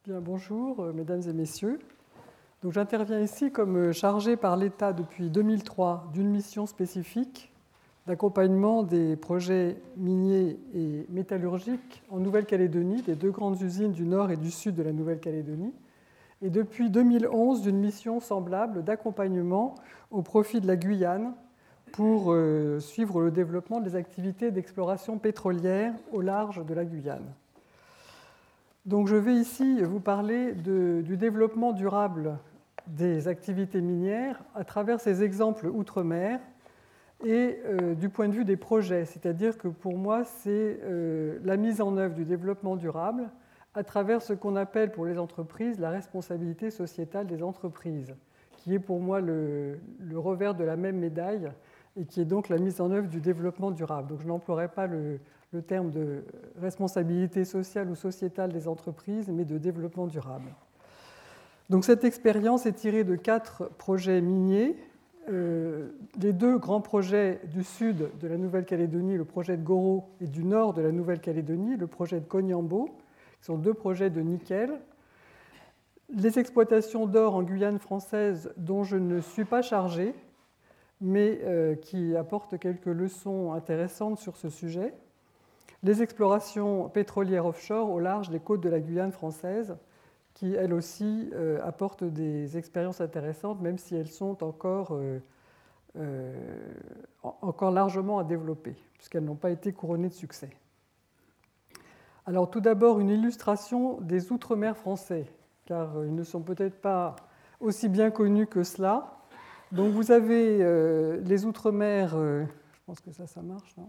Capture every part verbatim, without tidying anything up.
Bien, bonjour, euh, mesdames et messieurs. Donc, j'interviens ici comme chargé par l'État depuis deux mille trois d'une mission spécifique d'accompagnement des projets miniers et métallurgiques en Nouvelle-Calédonie, des deux grandes usines du nord et du sud de la Nouvelle-Calédonie, et depuis deux mille onze d'une mission semblable d'accompagnement au profit de la Guyane pour euh, suivre le développement des activités d'exploration pétrolière au large de la Guyane. Donc, je vais ici vous parler de, du développement durable des activités minières à travers ces exemples outre-mer et euh, du point de vue des projets. C'est-à-dire que pour moi, c'est euh, la mise en œuvre du développement durable à travers ce qu'on appelle pour les entreprises la responsabilité sociétale des entreprises, qui est pour moi le, le revers de la même médaille et qui est donc la mise en œuvre du développement durable. Donc, je n'emploierai pas le le terme de responsabilité sociale ou sociétale des entreprises, mais de développement durable. Donc, cette expérience est tirée de quatre projets miniers. Euh, les deux grands projets du sud de la Nouvelle-Calédonie, le projet de Goro, et du nord de la Nouvelle-Calédonie, le projet de Koniambo, qui sont deux projets de nickel. Les exploitations d'or en Guyane française, dont je ne suis pas chargé, mais euh, qui apportent quelques leçons intéressantes sur ce sujet. Les explorations pétrolières offshore au large des côtes de la Guyane française, qui elles aussi euh, apportent des expériences intéressantes, même si elles sont encore, euh, euh, encore largement à développer, puisqu'elles n'ont pas été couronnées de succès. Alors, tout d'abord, une illustration des outre-mer français, car ils ne sont peut-être pas aussi bien connus que cela. Donc, vous avez euh, les outre-mer, euh, je pense que ça, ça marche, non ?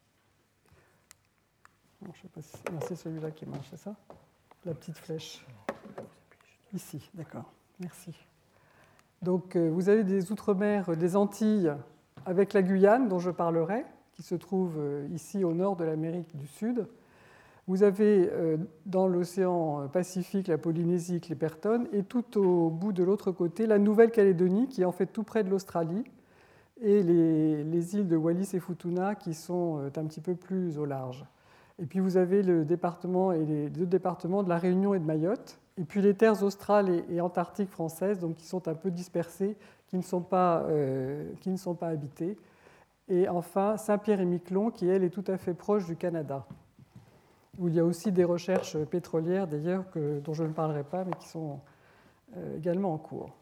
Non, je sais pas si non, c'est celui-là qui marche, c'est ça ? La petite flèche. Ici, d'accord. Merci. Donc, euh, vous avez des outre-mer, des Antilles, avec la Guyane, dont je parlerai, qui se trouve euh, ici au nord de l'Amérique du Sud. Vous avez euh, dans l'océan Pacifique la Polynésie, Clipperton, et tout au bout de l'autre côté, la Nouvelle-Calédonie, qui est en fait tout près de l'Australie, et les, les îles de Wallis et Futuna, qui sont euh, un petit peu plus au large. Et puis vous avez le département et les deux départements de la Réunion et de Mayotte, et puis les terres australes et, et antarctiques françaises, donc qui sont un peu dispersées, qui ne sont pas, euh, qui ne sont pas habitées. Et enfin Saint-Pierre-et-Miquelon, qui elle est tout à fait proche du Canada, où il y a aussi des recherches pétrolières d'ailleurs que, dont je ne parlerai pas, mais qui sont euh, également en cours.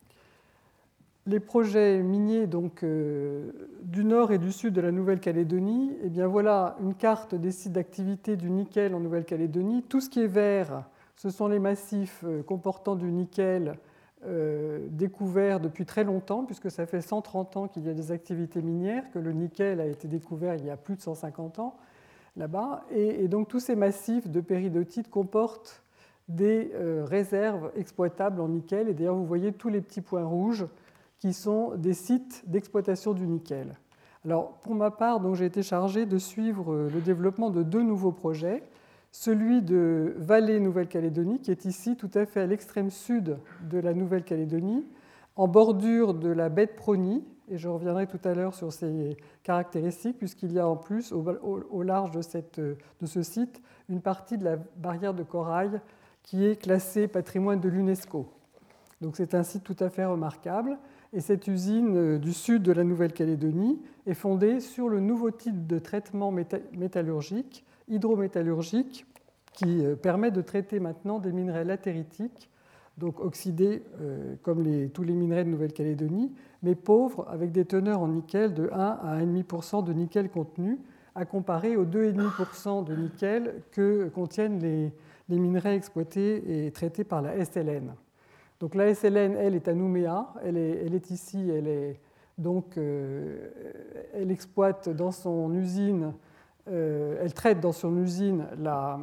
Les projets miniers donc, euh, du nord et du sud de la Nouvelle-Calédonie, eh bien, voilà une carte des sites d'activité du nickel en Nouvelle-Calédonie. Tout ce qui est vert, ce sont les massifs euh, comportant du nickel euh, découverts depuis très longtemps, puisque ça fait cent trente ans qu'il y a des activités minières, que le nickel a été découvert il y a plus de cent cinquante ans là-bas. Et, et donc tous ces massifs de péridotite comportent des euh, réserves exploitables en nickel. Et d'ailleurs, vous voyez tous les petits points rouges qui sont des sites d'exploitation du nickel. Alors, pour ma part, donc, j'ai été chargé de suivre le développement de deux nouveaux projets. Celui de Vallée Nouvelle-Calédonie, qui est ici tout à fait à l'extrême sud de la Nouvelle-Calédonie, en bordure de la baie de Prony, et je reviendrai tout à l'heure sur ses caractéristiques, puisqu'il y a en plus, au, au, au large de, cette, de ce site, une partie de la barrière de corail qui est classée patrimoine de l'UNESCO. Donc c'est un site tout à fait remarquable. Et cette usine du sud de la Nouvelle-Calédonie est fondée sur le nouveau type de traitement métallurgique, hydrométallurgique, qui permet de traiter maintenant des minerais latéritiques, donc oxydés euh, comme les, tous les minerais de Nouvelle-Calédonie, mais pauvres, avec des teneurs en nickel de un à un virgule cinq pour cent de nickel contenu, à comparer aux deux virgule cinq pour cent de nickel que contiennent les, les minerais exploités et traités par la S L N. Donc la S L N, elle, est à Nouméa, elle est, elle est ici, elle, est, donc, euh, elle exploite dans son usine, euh, elle traite dans son usine la,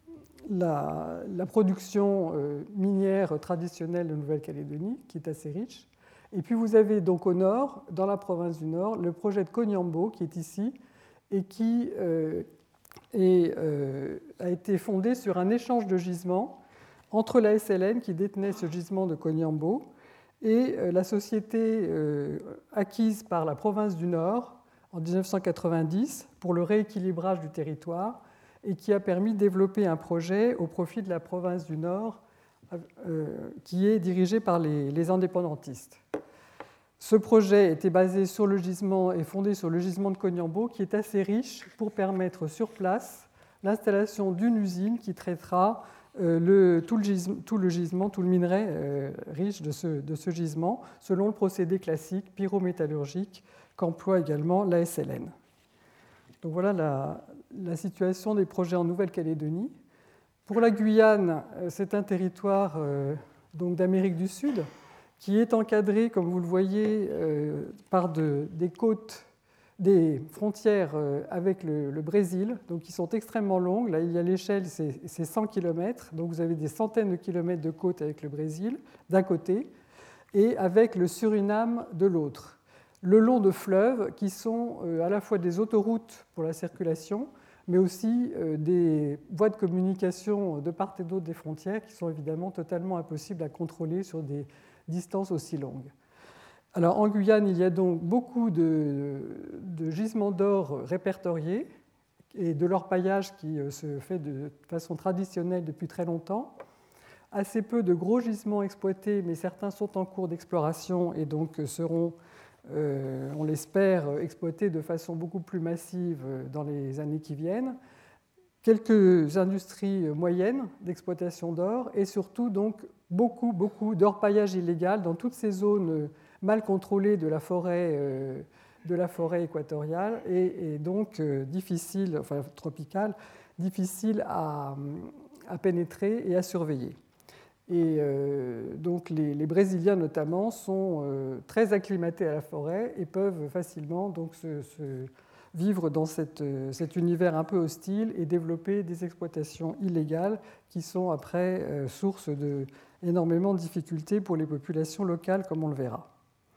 la, la production euh, minière traditionnelle de Nouvelle-Calédonie, qui est assez riche. Et puis vous avez donc au nord, dans la province du Nord, le projet de Koniambo, qui est ici, et qui euh, est, euh, a été fondé sur un échange de gisements entre la S L N, qui détenait ce gisement de Koniambo, et la société acquise par la province du Nord en dix-neuf cent quatre-vingt-dix pour le rééquilibrage du territoire, et qui a permis de développer un projet au profit de la province du Nord euh, qui est dirigé par les, les indépendantistes. Ce projet était basé sur le gisement et fondé sur le gisement de Cognambo, qui est assez riche pour permettre sur place l'installation d'une usine qui traitera euh, le, tout, le gisement, tout le gisement, tout le minerai euh, riche de ce, de ce gisement, selon le procédé classique pyrométallurgique qu'emploie également l'A S L N. Donc voilà la, la situation des projets en Nouvelle-Calédonie. Pour la Guyane, c'est un territoire euh, donc d'Amérique du Sud, qui est encadré, comme vous le voyez, euh, par de, des côtes, des frontières euh, avec le, le Brésil, donc qui sont extrêmement longues. Là, il y a l'échelle, c'est, c'est cent kilomètres, donc vous avez des centaines de kilomètres de côtes avec le Brésil, d'un côté, et avec le Suriname de l'autre, le long de fleuves qui sont euh, à la fois des autoroutes pour la circulation, mais aussi euh, des voies de communication de part et d'autre des frontières qui sont évidemment totalement impossibles à contrôler sur des distances aussi longues. Alors, en Guyane, il y a donc beaucoup de, de gisements d'or répertoriés et de l'orpaillage qui se fait de façon traditionnelle depuis très longtemps. Assez peu de gros gisements exploités, mais certains sont en cours d'exploration et donc seront, euh, on l'espère, exploités de façon beaucoup plus massive dans les années qui viennent. Quelques industries moyennes d'exploitation d'or et surtout donc beaucoup, beaucoup d'orpaillage illégal dans toutes ces zones mal contrôlées de la forêt, euh, de la forêt équatoriale et, et donc euh, difficile, enfin tropicale, difficile à, à pénétrer et à surveiller. Et euh, donc les, les Brésiliens notamment sont euh, très acclimatés à la forêt et peuvent facilement donc se, se vivre dans cette, cet univers un peu hostile et développer des exploitations illégales qui sont après euh, source d'énormément de, de difficultés pour les populations locales, comme on le verra.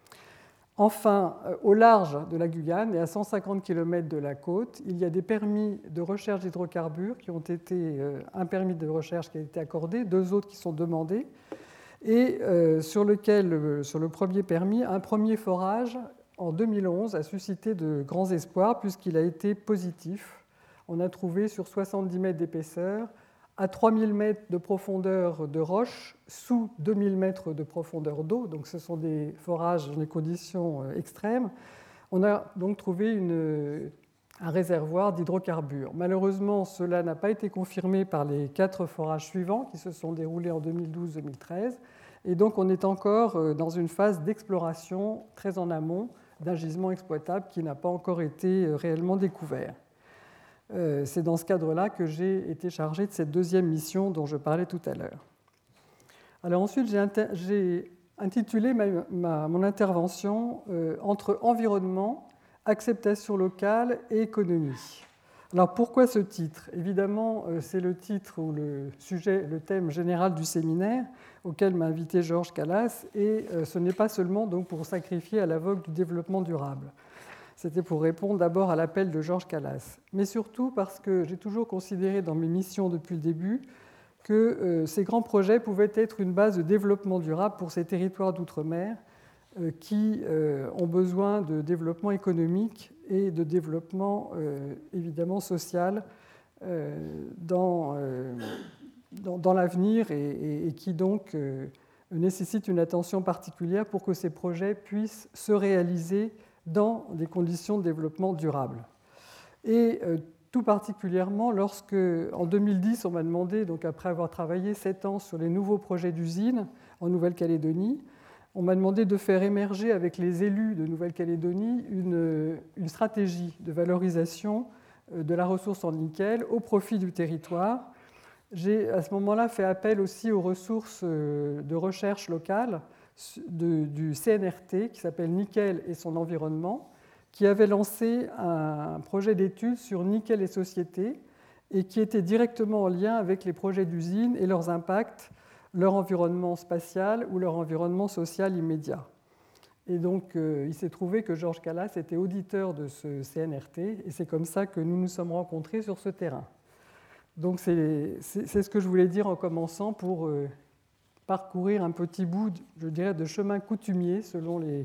Enfin, euh, au large de la Guyane et à cent cinquante kilomètres de la côte, il y a des permis de recherche d'hydrocarbures qui ont été, euh, un permis de recherche qui a été accordé, deux autres qui sont demandés, et euh, sur lequel, sur le premier permis, un premier forage en deux mille onze a suscité de grands espoirs puisqu'il a été positif. On a trouvé sur soixante-dix mètres d'épaisseur, à trois mille mètres de profondeur de roche, sous deux mille mètres de profondeur d'eau, donc ce sont des forages dans des conditions extrêmes. On a donc trouvé une, un réservoir d'hydrocarbures. Malheureusement, cela n'a pas été confirmé par les quatre forages suivants qui se sont déroulés en deux mille douze deux mille treize. Et donc on est encore dans une phase d'exploration très en amont d'un gisement exploitable qui n'a pas encore été réellement découvert. C'est dans ce cadre-là que j'ai été chargé de cette deuxième mission dont je parlais tout à l'heure. Alors ensuite, j'ai, inter... j'ai intitulé ma... Ma... mon intervention euh, entre environnement, acceptation locale et économie. Alors pourquoi ce titre ? Évidemment, c'est le titre ou le sujet, le thème général du séminaire auquel m'a invité Georges Callas, et ce n'est pas seulement donc pour sacrifier à la vogue du développement durable. C'était pour répondre d'abord à l'appel de Georges Callas, mais surtout parce que j'ai toujours considéré dans mes missions depuis le début que euh, ces grands projets pouvaient être une base de développement durable pour ces territoires d'outre-mer euh, qui euh, ont besoin de développement économique et de développement euh, évidemment social euh, dans, euh, dans, dans l'avenir et, et, et qui donc euh, nécessitent une attention particulière pour que ces projets puissent se réaliser dans des conditions de développement durable. Et euh, tout particulièrement lorsque, en deux mille dix, on m'a demandé, donc après avoir travaillé sept ans sur les nouveaux projets d'usines en Nouvelle-Calédonie, on m'a demandé de faire émerger avec les élus de Nouvelle-Calédonie une, une stratégie de valorisation de la ressource en nickel au profit du territoire. J'ai à ce moment-là fait appel aussi aux ressources de recherche locales de, du C N R T qui s'appelle Nickel et son environnement, qui avait lancé un projet d'étude sur nickel et société et qui était directement en lien avec les projets d'usine et leurs impacts, leur environnement spatial ou leur environnement social immédiat. Et donc, euh, il s'est trouvé que Georges Callas était auditeur de ce C N R T et c'est comme ça que nous nous sommes rencontrés sur ce terrain. Donc, c'est, c'est, c'est ce que je voulais dire en commençant pour euh, parcourir un petit bout, je dirais, de chemin coutumier selon les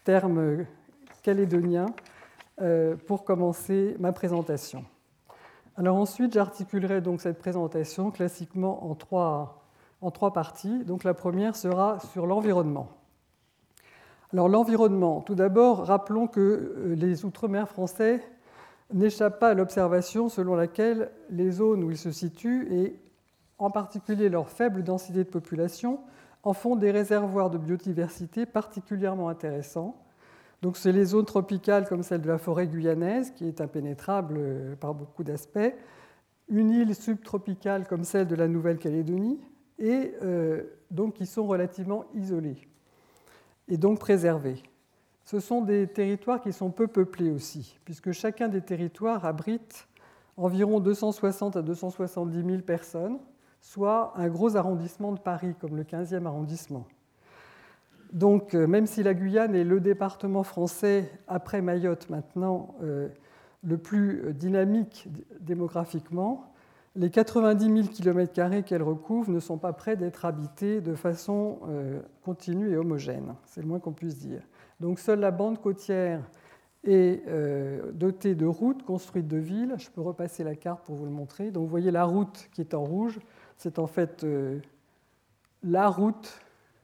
termes calédoniens euh, pour commencer ma présentation. Alors ensuite, j'articulerai donc cette présentation classiquement en trois, en trois parties. Donc la première sera sur l'environnement. Alors l'environnement, tout d'abord, rappelons que les Outre-mer français n'échappent pas à l'observation selon laquelle les zones où ils se situent, et en particulier leur faible densité de population, en font des réservoirs de biodiversité particulièrement intéressants. Donc, c'est les zones tropicales comme celle de la forêt guyanaise, qui est impénétrable par beaucoup d'aspects, une île subtropicale comme celle de la Nouvelle-Calédonie, et euh, donc qui sont relativement isolées et donc préservées. Ce sont des territoires qui sont peu peuplés aussi, puisque chacun des territoires abrite environ deux cent soixante à deux cent soixante-dix mille personnes, soit un gros arrondissement de Paris, comme le quinzième arrondissement. Donc, même si la Guyane est le département français, après Mayotte maintenant, euh, le plus dynamique démographiquement, les quatre-vingt-dix mille kilomètres carrés qu'elle recouvre ne sont pas près d'être habités de façon euh, continue et homogène, c'est le moins qu'on puisse dire. Donc, seule la bande côtière est euh, dotée de routes construites de villes. Je peux repasser la carte pour vous le montrer. Donc, vous voyez la route qui est en rouge, c'est en fait euh, la route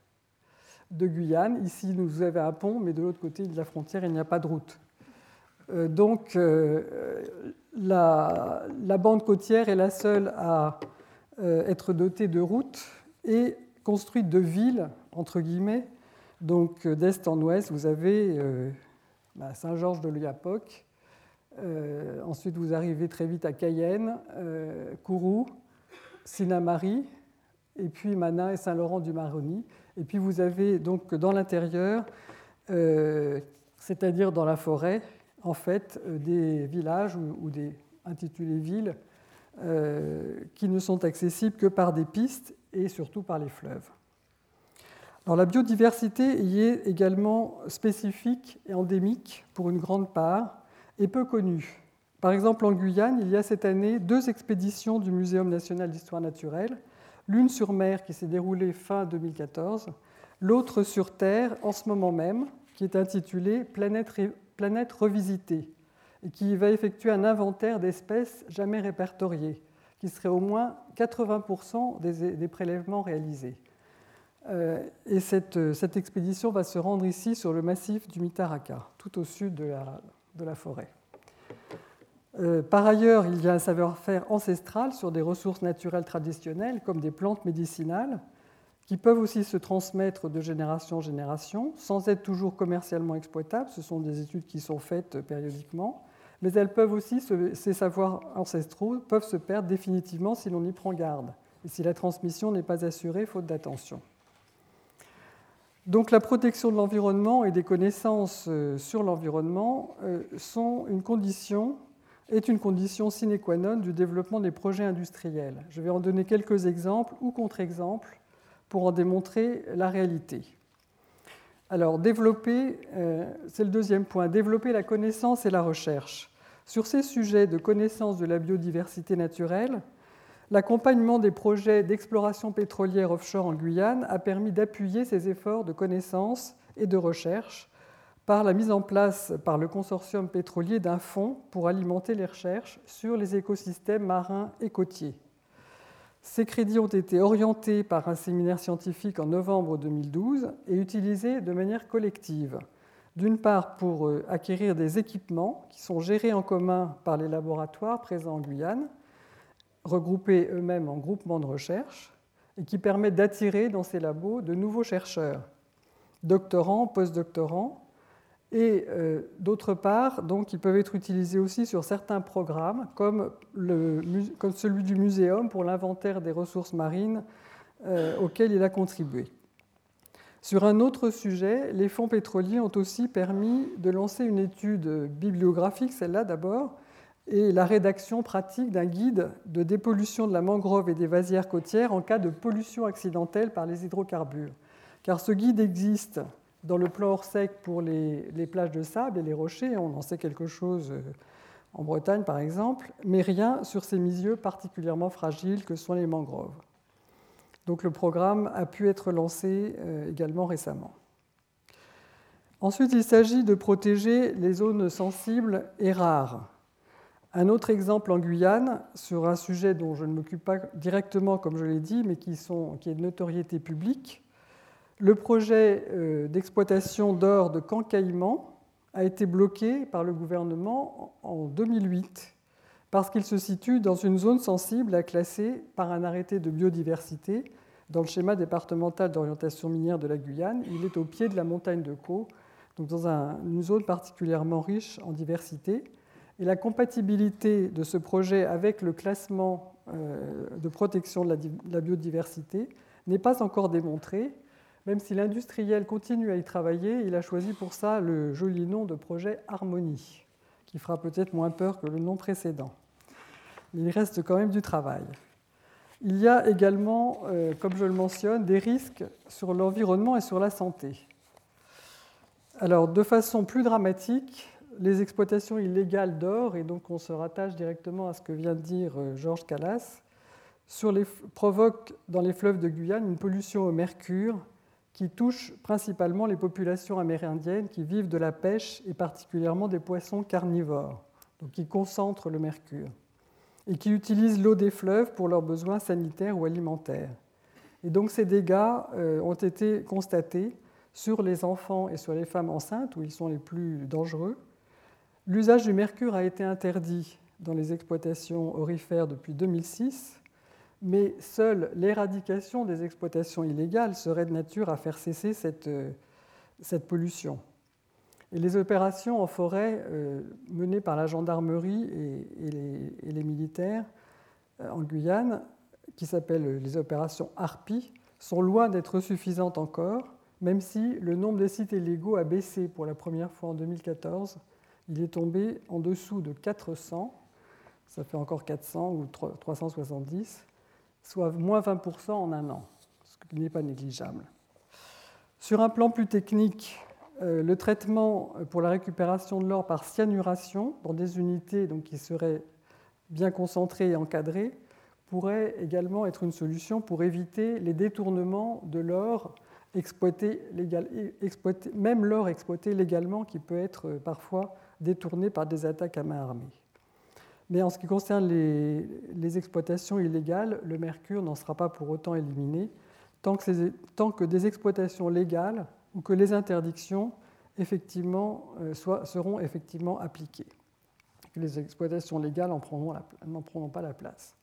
de Guyane. Ici, vous avez un pont, mais de l'autre côté de la frontière, il n'y a pas de route. Euh, donc, euh, la, la bande côtière est la seule à euh, être dotée de routes et construite de villes, entre guillemets. Donc, d'est en ouest, vous avez euh, bah, Saint-Georges de l'Oyapock. Euh, ensuite, vous arrivez très vite à Cayenne, euh, Kourou, Sinnamary, et puis Mana et Saint-Laurent-du-Maroni. Et puis vous avez donc dans l'intérieur, euh, c'est-à-dire dans la forêt, en fait, des villages ou, ou des intitulés villes euh, qui ne sont accessibles que par des pistes et surtout par les fleuves. Alors, la biodiversité y est également spécifique et endémique pour une grande part et peu connue. Par exemple, en Guyane, il y a cette année deux expéditions du Muséum national d'histoire naturelle, l'une sur mer qui s'est déroulée fin deux mille quatorze, l'autre sur terre en ce moment même, qui est intitulée Planète, Planète revisitée, et qui va effectuer un inventaire d'espèces jamais répertoriées, qui serait au moins quatre-vingts pour cent des, des prélèvements réalisés. Euh, et cette, cette expédition va se rendre ici sur le massif du Mitaraka, tout au sud de la, de la forêt. Euh, par ailleurs, il y a un savoir-faire ancestral sur des ressources naturelles traditionnelles, comme des plantes médicinales, qui peuvent aussi se transmettre de génération en génération, sans être toujours commercialement exploitables. Ce sont des études qui sont faites périodiquement, mais elles peuvent aussi, ces savoirs ancestraux peuvent se perdre définitivement si l'on y prend garde, et si la transmission n'est pas assurée faute d'attention. Donc la protection de l'environnement et des connaissances sur l'environnement sont une condition, est une condition sine qua non du développement des projets industriels. Je vais en donner quelques exemples ou contre-exemples pour en démontrer la réalité. Alors, développer, euh, c'est le deuxième point, développer la connaissance et la recherche. Sur ces sujets de connaissance de la biodiversité naturelle, l'accompagnement des projets d'exploration pétrolière offshore en Guyane a permis d'appuyer ces efforts de connaissance et de recherche par la mise en place par le consortium pétrolier d'un fonds pour alimenter les recherches sur les écosystèmes marins et côtiers. Ces crédits ont été orientés par un séminaire scientifique en novembre deux mille douze et utilisés de manière collective. D'une part, pour acquérir des équipements qui sont gérés en commun par les laboratoires présents en Guyane, regroupés eux-mêmes en groupements de recherche, et qui permettent d'attirer dans ces labos de nouveaux chercheurs, doctorants, postdoctorants, et euh, d'autre part, donc, ils peuvent être utilisés aussi sur certains programmes, comme, le, comme celui du Muséum pour l'inventaire des ressources marines euh, auquel il a contribué. Sur un autre sujet, les fonds pétroliers ont aussi permis de lancer une étude bibliographique, celle-là d'abord, et la rédaction pratique d'un guide de dépollution de la mangrove et des vasières côtières en cas de pollution accidentelle par les hydrocarbures. Car ce guide existe dans le plan Orsec pour les, les plages de sable et les rochers, on en sait quelque chose en Bretagne par exemple, mais rien sur ces milieux particulièrement fragiles que sont les mangroves. Donc le programme a pu être lancé également récemment. Ensuite, il s'agit de protéger les zones sensibles et rares. Un autre exemple en Guyane, sur un sujet dont je ne m'occupe pas directement, comme je l'ai dit, mais qui, sont, qui est de notoriété publique. Le projet d'exploitation d'or de Cancaïman a été bloqué par le gouvernement en deux mille huit parce qu'il se situe dans une zone sensible à classer par un arrêté de biodiversité dans le schéma départemental d'orientation minière de la Guyane. Il est au pied de la montagne de Caux, donc dans un, une zone particulièrement riche en diversité. Et la compatibilité de ce projet avec le classement de protection de la biodiversité n'est pas encore démontrée. Même si l'industriel continue à y travailler, il a choisi pour ça le joli nom de projet Harmonie, qui fera peut-être moins peur que le nom précédent. Mais il reste quand même du travail. Il y a également, comme je le mentionne, des risques sur l'environnement et sur la santé. Alors, de façon plus dramatique, les exploitations illégales d'or, et donc on se rattache directement à ce que vient de dire Georges Calas, sur les, provoquent dans les fleuves de Guyane une pollution au mercure qui touche principalement les populations amérindiennes qui vivent de la pêche et particulièrement des poissons carnivores, donc qui concentrent le mercure, et qui utilisent l'eau des fleuves pour leurs besoins sanitaires ou alimentaires. Et donc ces dégâts euh, ont été constatés sur les enfants et sur les femmes enceintes, où ils sont les plus dangereux. L'usage du mercure a été interdit dans les exploitations aurifères depuis deux mille six, mais seule l'éradication des exploitations illégales serait de nature à faire cesser cette, cette pollution. Et les opérations en forêt euh, menées par la gendarmerie et, et, les, et les militaires euh, en Guyane, qui s'appellent les opérations Harpie, sont loin d'être suffisantes encore, même si le nombre de sites illégaux a baissé pour la première fois en deux mille quatorze. Il est tombé en dessous de quatre cents, ça fait encore quatre cents ou trois cent soixante-dix, soit moins vingt pour cent en un an, ce qui n'est pas négligeable. Sur un plan plus technique, euh, le traitement pour la récupération de l'or par cyanuration dans des unités donc, qui seraient bien concentrées et encadrées pourrait également être une solution pour éviter les détournements de l'or exploité, légal, exploité, même l'or exploité légalement qui peut être parfois détourné par des attaques à main armée. Mais en ce qui concerne les, les exploitations illégales, le mercure n'en sera pas pour autant éliminé tant que, ces, tant que des exploitations légales ou que les interdictions effectivement, euh, soient, seront effectivement appliquées. Que les exploitations légales n'en prendront, prendront pas la place.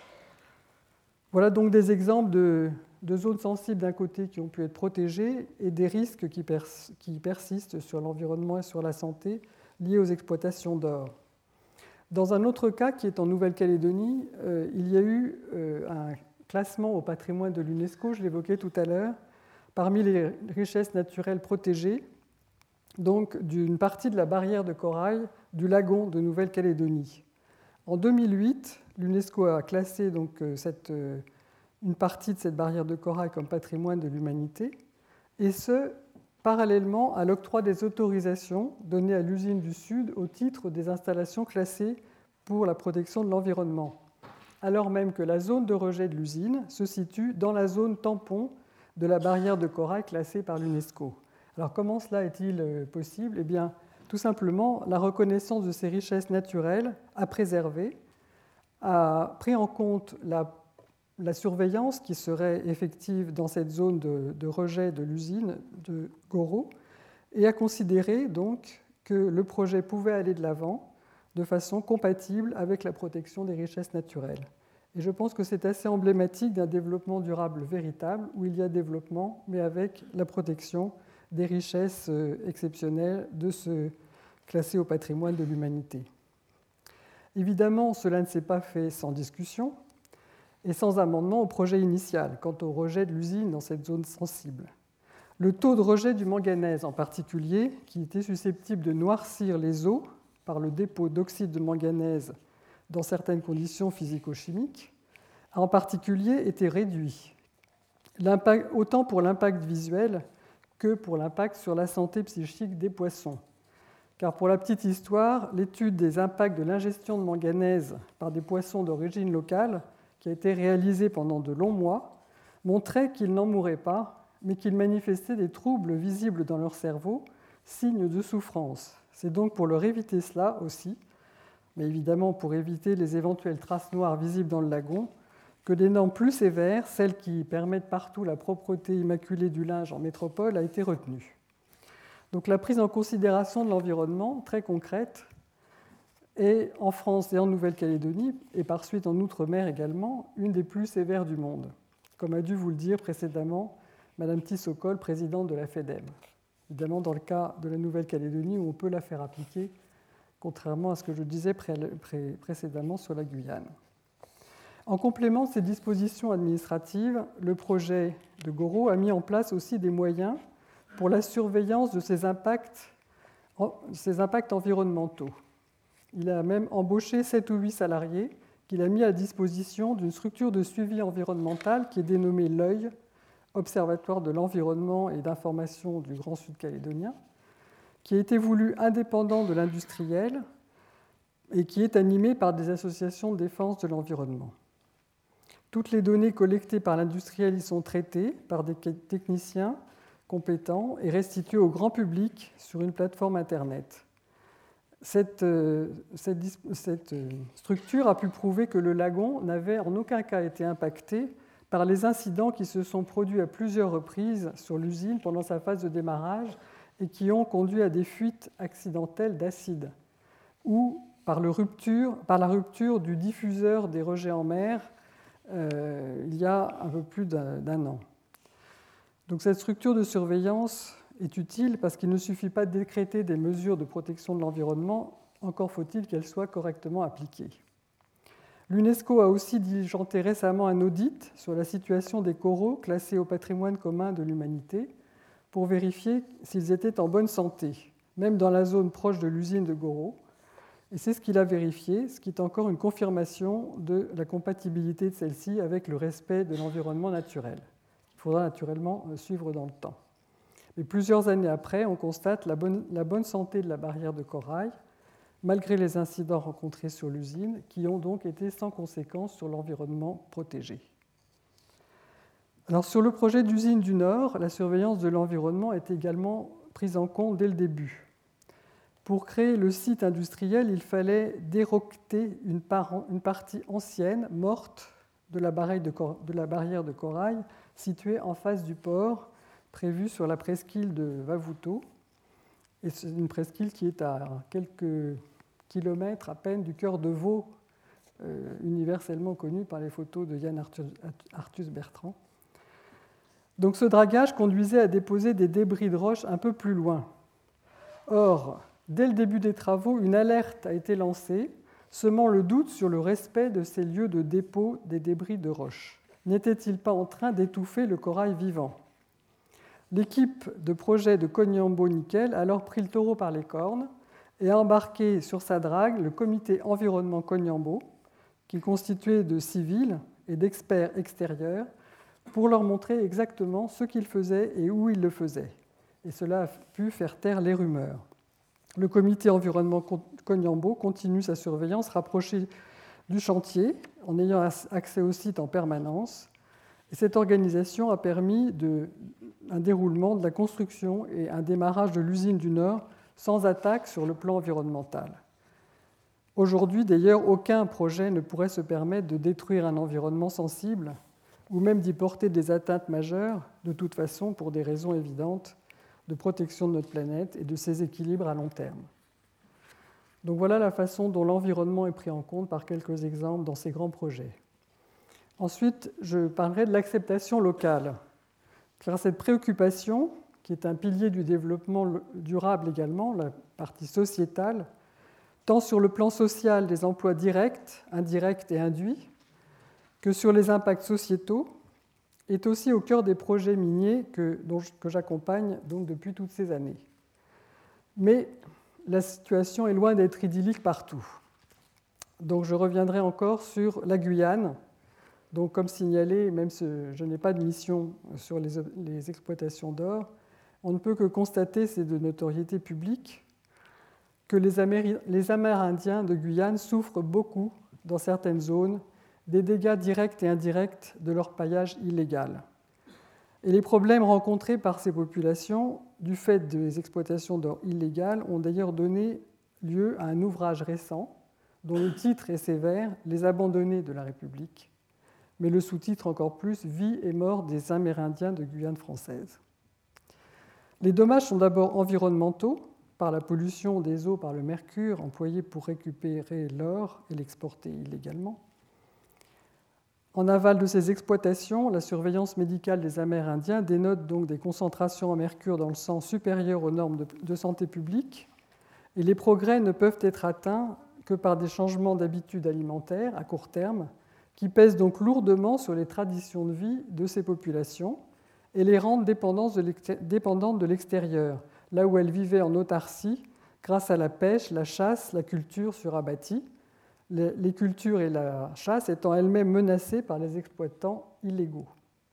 Voilà donc des exemples de, de zones sensibles d'un côté qui ont pu être protégées et des risques qui, pers, qui persistent sur l'environnement et sur la santé liés aux exploitations d'or. Dans un autre cas, qui est en Nouvelle-Calédonie, euh, il y a eu euh, un classement au patrimoine de l'UNESCO, je l'évoquais tout à l'heure, parmi les richesses naturelles protégées, donc d'une partie de la barrière de corail du lagon de Nouvelle-Calédonie. En deux mille huit, l'UNESCO a classé donc cette, euh, une partie de cette barrière de corail comme patrimoine de l'humanité, et ce, parallèlement à l'octroi des autorisations données à l'usine du Sud au titre des installations classées pour la protection de l'environnement, alors même que la zone de rejet de l'usine se situe dans la zone tampon de la barrière de corail classée par l'UNESCO. Alors comment cela est-il possible ? Eh bien, tout simplement, la reconnaissance de ces richesses naturelles à préserver a pris en compte la la surveillance qui serait effective dans cette zone de, de rejet de l'usine de Goro et a considéré donc que le projet pouvait aller de l'avant de façon compatible avec la protection des richesses naturelles. Et je pense que c'est assez emblématique d'un développement durable véritable où il y a développement mais avec la protection des richesses exceptionnelles de ce classé au patrimoine de l'humanité. Évidemment, cela ne s'est pas fait sans discussion et sans amendement au projet initial quant au rejet de l'usine dans cette zone sensible. Le taux de rejet du manganèse en particulier, qui était susceptible de noircir les eaux par le dépôt d'oxyde de manganèse dans certaines conditions physico-chimiques, a en particulier été réduit, autant pour l'impact visuel que pour l'impact sur la santé psychique des poissons. Car pour la petite histoire, l'étude des impacts de l'ingestion de manganèse par des poissons d'origine locale qui a été réalisé pendant de longs mois, montrait qu'ils n'en mouraient pas, mais qu'ils manifestaient des troubles visibles dans leur cerveau, signes de souffrance. C'est donc pour leur éviter cela aussi, mais évidemment pour éviter les éventuelles traces noires visibles dans le lagon, que des normes plus sévères, celles qui permettent partout la propreté immaculée du linge en métropole, a été retenue. Donc la prise en considération de l'environnement, très concrète, est en France et en Nouvelle-Calédonie, et par suite en Outre-mer également, une des plus sévères du monde, comme a dû vous le dire précédemment Madame Tissokol, présidente de la FEDEM. Évidemment, dans le cas de la Nouvelle-Calédonie, où on peut la faire appliquer, contrairement à ce que je disais pré- pré- précédemment sur la Guyane. En complément de ces dispositions administratives, le projet de Goro a mis en place aussi des moyens pour la surveillance de ces impacts, ces impacts environnementaux. Il a même embauché sept ou huit salariés qu'il a mis à disposition d'une structure de suivi environnemental qui est dénommée l'Œil, Observatoire de l'environnement et d'information du Grand Sud calédonien, qui a été voulu indépendant de l'industriel et qui est animé par des associations de défense de l'environnement. Toutes les données collectées par l'industriel y sont traitées par des techniciens compétents et restituées au grand public sur une plateforme Internet. Cette, cette, cette structure a pu prouver que le lagon n'avait en aucun cas été impacté par les incidents qui se sont produits à plusieurs reprises sur l'usine pendant sa phase de démarrage et qui ont conduit à des fuites accidentelles d'acide, ou par, le rupture, par la rupture du diffuseur des rejets en mer euh, il y a un peu plus d'un, d'un an. Donc cette structure de surveillance est utile parce qu'il ne suffit pas de décréter des mesures de protection de l'environnement, encore faut-il qu'elles soient correctement appliquées. L'UNESCO a aussi diligenté récemment un audit sur la situation des coraux classés au patrimoine commun de l'humanité pour vérifier s'ils étaient en bonne santé, même dans la zone proche de l'usine de Goro. Et c'est ce qu'il a vérifié, ce qui est encore une confirmation de la compatibilité de celle-ci avec le respect de l'environnement naturel. Il faudra naturellement suivre dans le temps. Mais plusieurs années après, on constate la bonne, la bonne santé de la barrière de corail, malgré les incidents rencontrés sur l'usine, qui ont donc été sans conséquence sur l'environnement protégé. Alors, sur le projet d'usine du Nord, la surveillance de l'environnement est également prise en compte dès le début. Pour créer le site industriel, il fallait dérocter une, par, une partie ancienne, morte, de la, de, de la barrière de corail située en face du port, prévue sur la presqu'île de Vavuto. Et c'est une presqu'île qui est à quelques kilomètres à peine du cœur de veau, euh, universellement connu par les photos de Yann Arthus Bertrand. Donc ce dragage conduisait à déposer des débris de roches un peu plus loin. Or, dès le début des travaux, une alerte a été lancée, semant le doute sur le respect de ces lieux de dépôt des débris de roches. N'était-il pas en train d'étouffer le corail vivant ? L'équipe de projet de Cognambo Nickel a alors pris le taureau par les cornes et a embarqué sur sa drague le comité environnement Cognambo, qui est constitué de civils et d'experts extérieurs, pour leur montrer exactement ce qu'ils faisaient et où ils le faisaient. Et cela a pu faire taire les rumeurs. Le comité environnement Cognambo continue sa surveillance rapprochée du chantier en ayant accès au site en permanence. Et cette organisation a permis de, un déroulement de la construction et un démarrage de l'usine du Nord sans attaque sur le plan environnemental. Aujourd'hui, d'ailleurs, aucun projet ne pourrait se permettre de détruire un environnement sensible ou même d'y porter des atteintes majeures, de toute façon pour des raisons évidentes de protection de notre planète et de ses équilibres à long terme. Donc voilà la façon dont l'environnement est pris en compte par quelques exemples dans ces grands projets. Ensuite, je parlerai de l'acceptation locale, car cette préoccupation, qui est un pilier du développement durable également, la partie sociétale, tant sur le plan social des emplois directs, indirects et induits, que sur les impacts sociétaux, est aussi au cœur des projets miniers que, dont, que j'accompagne donc depuis toutes ces années. Mais la situation est loin d'être idyllique partout. Donc je reviendrai encore sur la Guyane. Donc, comme signalé, même si je n'ai pas de mission sur les, les exploitations d'or, on ne peut que constater, c'est de notoriété publique, que les, Améri- les Amérindiens de Guyane souffrent beaucoup, dans certaines zones, des dégâts directs et indirects de leur paillage illégal. Et les problèmes rencontrés par ces populations, du fait des exploitations d'or illégales, ont d'ailleurs donné lieu à un ouvrage récent dont le titre est sévère, « Les abandonnés de la République », mais le sous-titre encore plus « Vie et mort des Amérindiens de Guyane française ». Les dommages sont d'abord environnementaux, par la pollution des eaux par le mercure employé pour récupérer l'or et l'exporter illégalement. En aval de ces exploitations, la surveillance médicale des Amérindiens dénote donc des concentrations en mercure dans le sang supérieures aux normes de, de santé publique, et les progrès ne peuvent être atteints que par des changements d'habitudes alimentaires à court terme, qui pèsent donc lourdement sur les traditions de vie de ces populations et les rendent dépendantes de l'extérieur, là où elles vivaient en autarcie grâce à la pêche, la chasse, la culture sur abattis, les cultures et la chasse étant elles-mêmes menacées par les exploitants illégaux.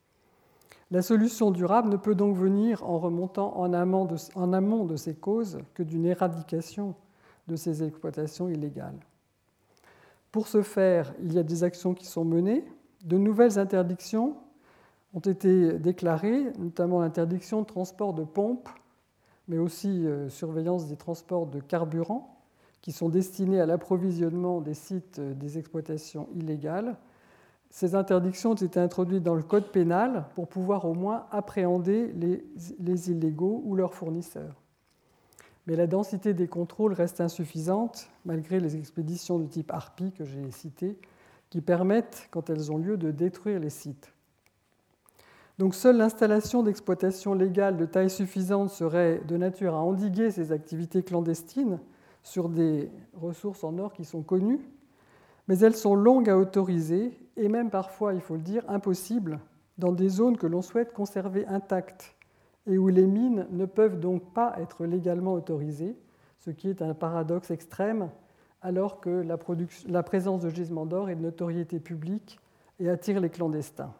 La solution durable ne peut donc venir en remontant en amont de, en amont de ces causes que d'une éradication de ces exploitations illégales. Pour ce faire, il y a des actions qui sont menées. De nouvelles interdictions ont été déclarées, notamment l'interdiction de transport de pompes, mais aussi euh, surveillance des transports de carburant, qui sont destinés à l'approvisionnement des sites euh, des exploitations illégales. Ces interdictions ont été introduites dans le code pénal pour pouvoir au moins appréhender les, les illégaux ou leurs fournisseurs. Mais la densité des contrôles reste insuffisante, malgré les expéditions de type Harpie que j'ai citées, qui permettent, quand elles ont lieu, de détruire les sites. Donc seule l'installation d'exploitations légales de taille suffisante serait de nature à endiguer ces activités clandestines sur des ressources en or qui sont connues, mais elles sont longues à autoriser et même parfois, il faut le dire, impossibles dans des zones que l'on souhaite conserver intactes et où les mines ne peuvent donc pas être légalement autorisées, ce qui est un paradoxe extrême alors que la, production, la présence de gisements d'or est de notoriété publique et attire les clandestins.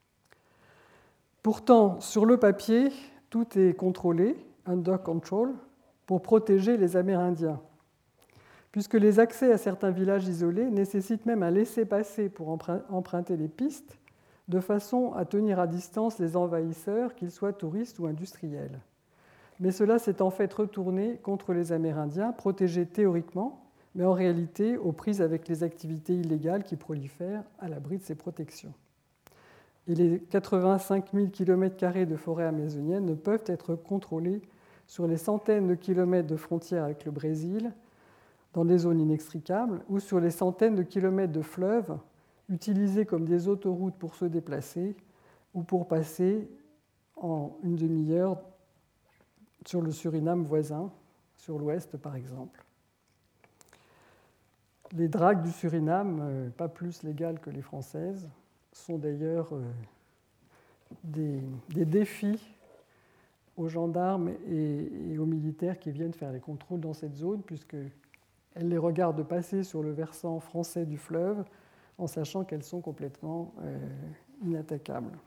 Pourtant, sur le papier, tout est contrôlé, under control, pour protéger les Amérindiens, puisque les accès à certains villages isolés nécessitent même un laissez-passer pour emprunter les pistes, de façon à tenir à distance les envahisseurs, qu'ils soient touristes ou industriels. Mais cela s'est en fait retourné contre les Amérindiens, protégés théoriquement, mais en réalité aux prises avec les activités illégales qui prolifèrent à l'abri de ces protections. Et les quatre-vingt-cinq mille kilomètres carrés de forêt amazonienne ne peuvent être contrôlés sur les centaines de kilomètres de frontières avec le Brésil, dans des zones inextricables, ou sur les centaines de kilomètres de fleuves utilisés comme des autoroutes pour se déplacer ou pour passer en une demi-heure sur le Suriname voisin, sur l'ouest par exemple. Les dragues du Suriname, pas plus légales que les françaises, sont d'ailleurs des, des défis aux gendarmes et, et aux militaires qui viennent faire les contrôles dans cette zone, puisqu'elles les regardent passer sur le versant français du fleuve en sachant qu'elles sont complètement euh, inattaquables.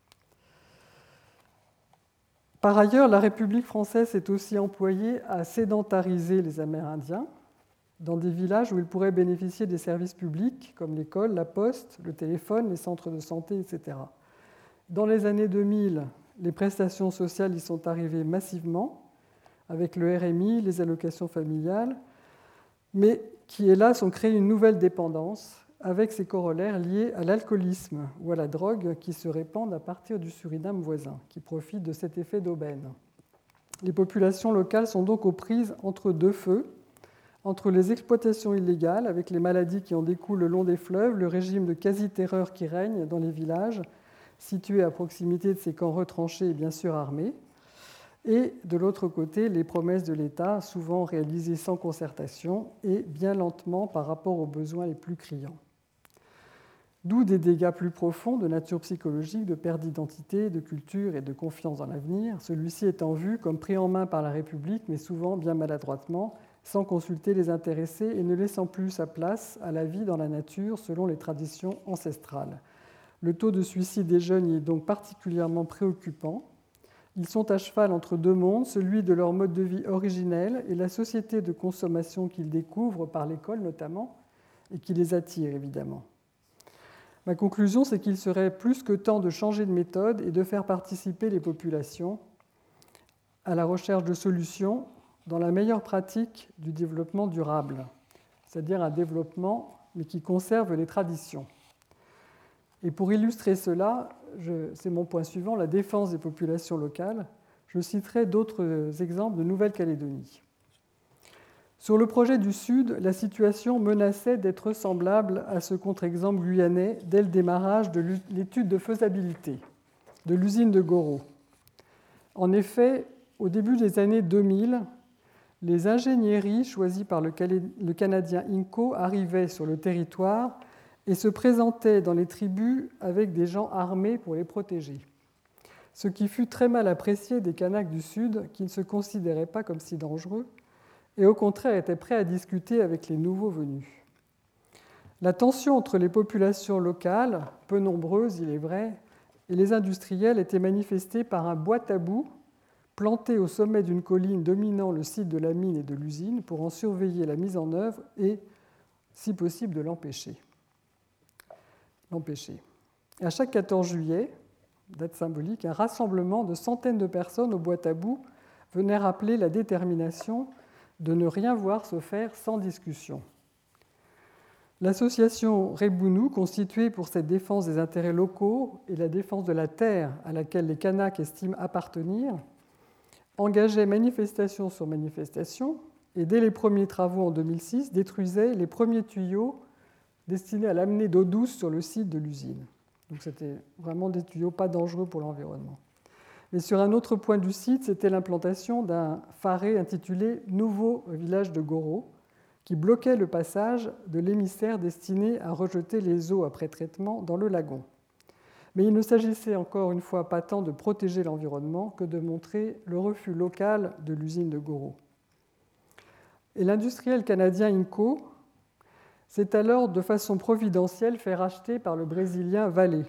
Par ailleurs, la République française s'est aussi employée à sédentariser les Amérindiens dans des villages où ils pourraient bénéficier des services publics comme l'école, la poste, le téléphone, les centres de santé, et cetera. Dans les années deux mille, les prestations sociales y sont arrivées massivement, avec le R M I, les allocations familiales, mais qui, hélas, ont créé une nouvelle dépendance avec ses corollaires liés à l'alcoolisme ou à la drogue qui se répandent à partir du Suriname voisin, qui profite de cet effet d'aubaine. Les populations locales sont donc aux prises entre deux feux, entre les exploitations illégales, avec les maladies qui en découlent le long des fleuves, le régime de quasi-terreur qui règne dans les villages, situés à proximité de ces camps retranchés et bien sûr armés, et de l'autre côté, les promesses de l'État, souvent réalisées sans concertation et bien lentement par rapport aux besoins les plus criants. D'où des dégâts plus profonds de nature psychologique, de perte d'identité, de culture et de confiance dans l'avenir, celui-ci étant vu comme pris en main par la République, mais souvent bien maladroitement, sans consulter les intéressés et ne laissant plus sa place à la vie dans la nature selon les traditions ancestrales. Le taux de suicide des jeunes y est donc particulièrement préoccupant. Ils sont à cheval entre deux mondes, celui de leur mode de vie originel et la société de consommation qu'ils découvrent par l'école notamment, et qui les attire évidemment. Ma conclusion, c'est qu'il serait plus que temps de changer de méthode et de faire participer les populations à la recherche de solutions dans la meilleure pratique du développement durable. c'est-à-dire un développement, mais qui conserve les traditions. Et pour illustrer cela, je, c'est mon point suivant, la défense des populations locales. Je citerai d'autres exemples de Nouvelle-Calédonie. Sur le projet du Sud, la situation menaçait d'être semblable à ce contre-exemple guyanais dès le démarrage de l'étude de faisabilité de l'usine de Goro. En effet, au début des années deux mille, les ingénieries choisies par le Canadien Inco arrivaient sur le territoire et se présentaient dans les tribus avec des gens armés pour les protéger. Ce qui fut très mal apprécié des Kanaks du Sud, qui ne se considéraient pas comme si dangereux, et au contraire étaient prêts à discuter avec les nouveaux venus. La tension entre les populations locales, peu nombreuses il est vrai, et les industriels était manifestée par un bois tabou planté au sommet d'une colline dominant le site de la mine et de l'usine pour en surveiller la mise en œuvre et, si possible, de l'empêcher. l'empêcher. À chaque quatorze juillet, date symbolique, un rassemblement de centaines de personnes au bois tabou venait rappeler la détermination de ne rien voir se faire sans discussion. L'association Rebounou, constituée pour cette défense des intérêts locaux et la défense de la terre à laquelle les Kanaks estiment appartenir, engageait manifestation sur manifestation et dès les premiers travaux en deux mille six détruisait les premiers tuyaux destinés à l'amener d'eau douce sur le site de l'usine. Donc c'était vraiment des tuyaux pas dangereux pour l'environnement. Mais sur un autre point du site, c'était l'implantation d'un pharé intitulé Nouveau village de Goro, qui bloquait le passage de l'émissaire destiné à rejeter les eaux après traitement dans le lagon. Mais il ne s'agissait encore une fois pas tant de protéger l'environnement que de montrer le refus local de l'usine de Goro. Et l'industriel canadien Inco s'est alors de façon providentielle fait racheter par le Brésilien Vale.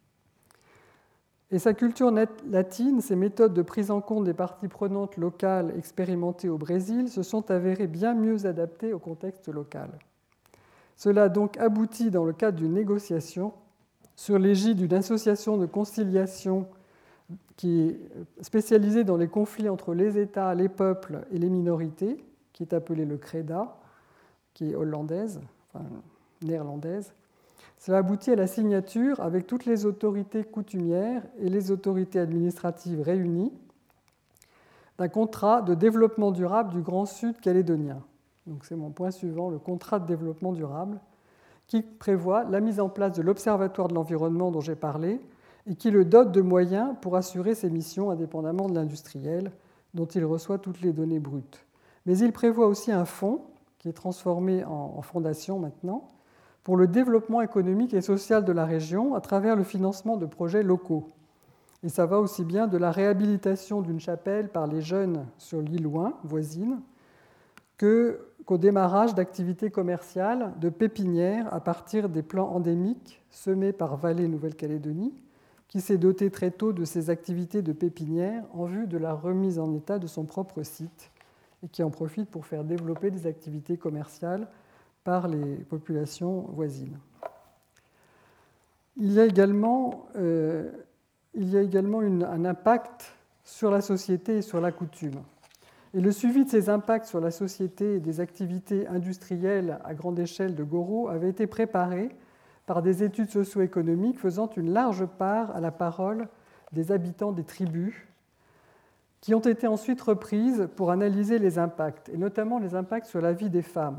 Et sa culture latine, ses méthodes de prise en compte des parties prenantes locales expérimentées au Brésil se sont avérées bien mieux adaptées au contexte local. Cela a donc abouti dans le cadre d'une négociation sur l'égide d'une association de conciliation qui est spécialisée dans les conflits entre les États, les peuples et les minorités, qui est appelée le CREDA, qui est hollandaise, enfin néerlandaise. Cela aboutit à la signature, avec toutes les autorités coutumières et les autorités administratives réunies, d'un contrat de développement durable du Grand Sud calédonien. Donc c'est mon point suivant, le contrat de développement durable, qui prévoit la mise en place de l'Observatoire de l'environnement dont j'ai parlé et qui le dote de moyens pour assurer ses missions indépendamment de l'industriel, dont il reçoit toutes les données brutes. Mais il prévoit aussi un fonds, qui est transformé en fondation maintenant, pour le développement économique et social de la région à travers le financement de projets locaux. Et ça va aussi bien de la réhabilitation d'une chapelle par les jeunes sur l'île Ouin, voisine, que, qu'au démarrage d'activités commerciales de pépinières à partir des plants endémiques semés par Vale Nouvelle-Calédonie, qui s'est doté très tôt de ces activités de pépinières en vue de la remise en état de son propre site et qui en profite pour faire développer des activités commerciales par les populations voisines. Il y a également, euh, il y a également une, un impact sur la société et sur la coutume. Et le suivi de ces impacts sur la société et des activités industrielles à grande échelle de Goro avait été préparé par des études socio-économiques faisant une large part à la parole des habitants des tribus, qui ont été ensuite reprises pour analyser les impacts, et notamment les impacts sur la vie des femmes.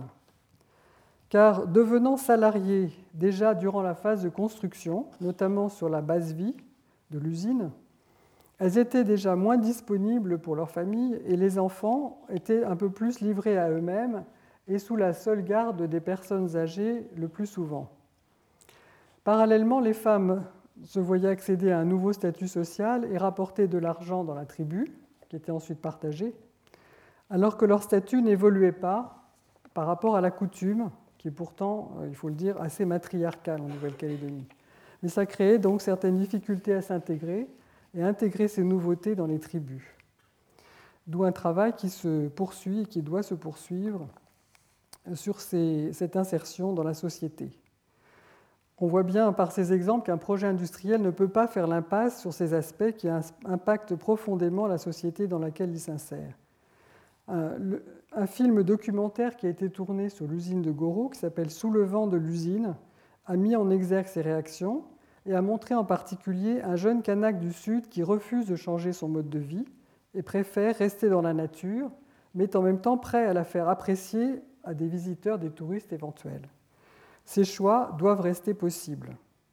Car devenant salariés déjà durant la phase de construction, notamment sur la base vie de l'usine, elles étaient déjà moins disponibles pour leurs familles et les enfants étaient un peu plus livrés à eux-mêmes et sous la seule garde des personnes âgées le plus souvent. Parallèlement, les femmes se voyaient accéder à un nouveau statut social et rapporter de l'argent dans la tribu, qui était ensuite partagé, alors que leur statut n'évoluait pas par rapport à la coutume, qui est pourtant, il faut le dire, assez matriarcale en Nouvelle-Calédonie. Mais ça créait donc certaines difficultés à s'intégrer et à intégrer ces nouveautés dans les tribus. D'où un travail qui se poursuit et qui doit se poursuivre sur ces, cette insertion dans la société. On voit bien par ces exemples qu'un projet industriel ne peut pas faire l'impasse sur ces aspects qui impactent profondément la société dans laquelle il s'insère. un, le, un film documentaire qui a été tourné sur l'usine de Goro, qui s'appelle « Sous le vent de l'usine », a mis en exergue ces réactions et a montré en particulier un jeune Kanak du Sud qui refuse de changer son mode de vie et préfère rester dans la nature, mais est en même temps prêt à la faire apprécier à des visiteurs, des touristes éventuels. Ces choix doivent rester possibles.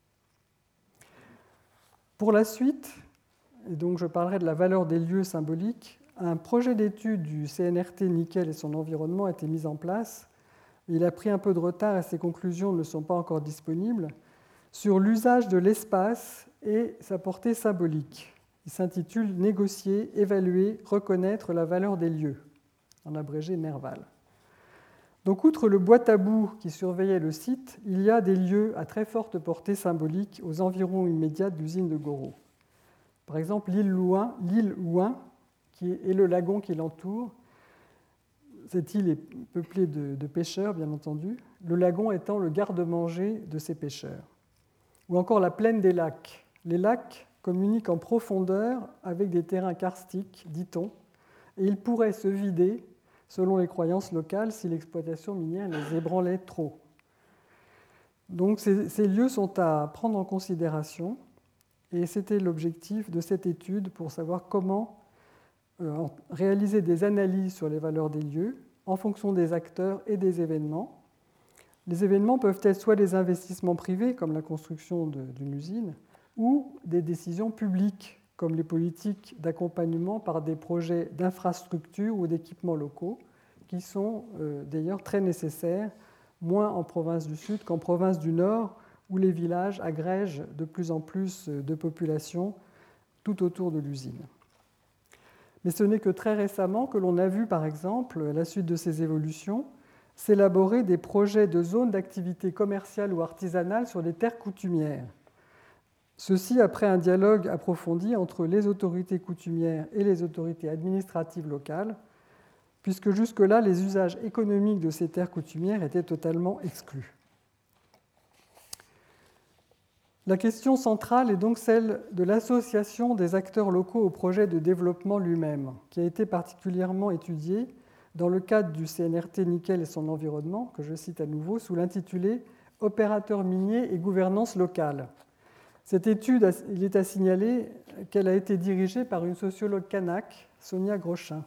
Pour la suite, et donc je parlerai de la valeur des lieux symboliques, un projet d'étude du C N R T Nickel et son environnement a été mis en place. Il a pris un peu de retard et ses conclusions ne sont pas encore disponibles, sur l'usage de l'espace et sa portée symbolique. Il s'intitule « Négocier, évaluer, reconnaître la valeur des lieux », en abrégé Nerval. Donc, outre le bois tabou qui surveillait le site, il y a des lieux à très forte portée symbolique aux environs immédiats de l'usine de Goro. Par exemple, l'île Ouin, l'île Ouin qui est, et le lagon qui l'entoure. Cette île est peuplée de, de pêcheurs, bien entendu, le lagon étant le garde-manger de ces pêcheurs. Ou encore la plaine des lacs. Les lacs communiquent en profondeur avec des terrains karstiques, dit-on, et ils pourraient se vider, selon les croyances locales, si l'exploitation minière les ébranlait trop. Donc ces, ces lieux sont à prendre en considération, et c'était l'objectif de cette étude pour savoir comment euh, réaliser des analyses sur les valeurs des lieux en fonction des acteurs et des événements. Les événements peuvent être soit des investissements privés, comme la construction de, d'une usine, ou des décisions publiques, comme les politiques d'accompagnement par des projets d'infrastructures ou d'équipements locaux, qui sont euh, d'ailleurs très nécessaires, moins en province du Sud qu'en province du Nord, où les villages agrègent de plus en plus de population tout autour de l'usine. Mais ce n'est que très récemment que l'on a vu, par exemple, à la suite de ces évolutions, s'élaborer des projets de zones d'activité commerciale ou artisanale sur des terres coutumières. Ceci après un dialogue approfondi entre les autorités coutumières et les autorités administratives locales, puisque jusque-là, les usages économiques de ces terres coutumières étaient totalement exclus. La question centrale est donc celle de l'association des acteurs locaux au projet de développement lui-même, qui a été particulièrement étudiée dans le cadre du C N R T Nickel et son environnement, que je cite à nouveau, sous l'intitulé « Opérateurs miniers et gouvernance locale ». Cette étude, il est à signaler qu'elle a été dirigée par une sociologue kanak, Sonia Grochin.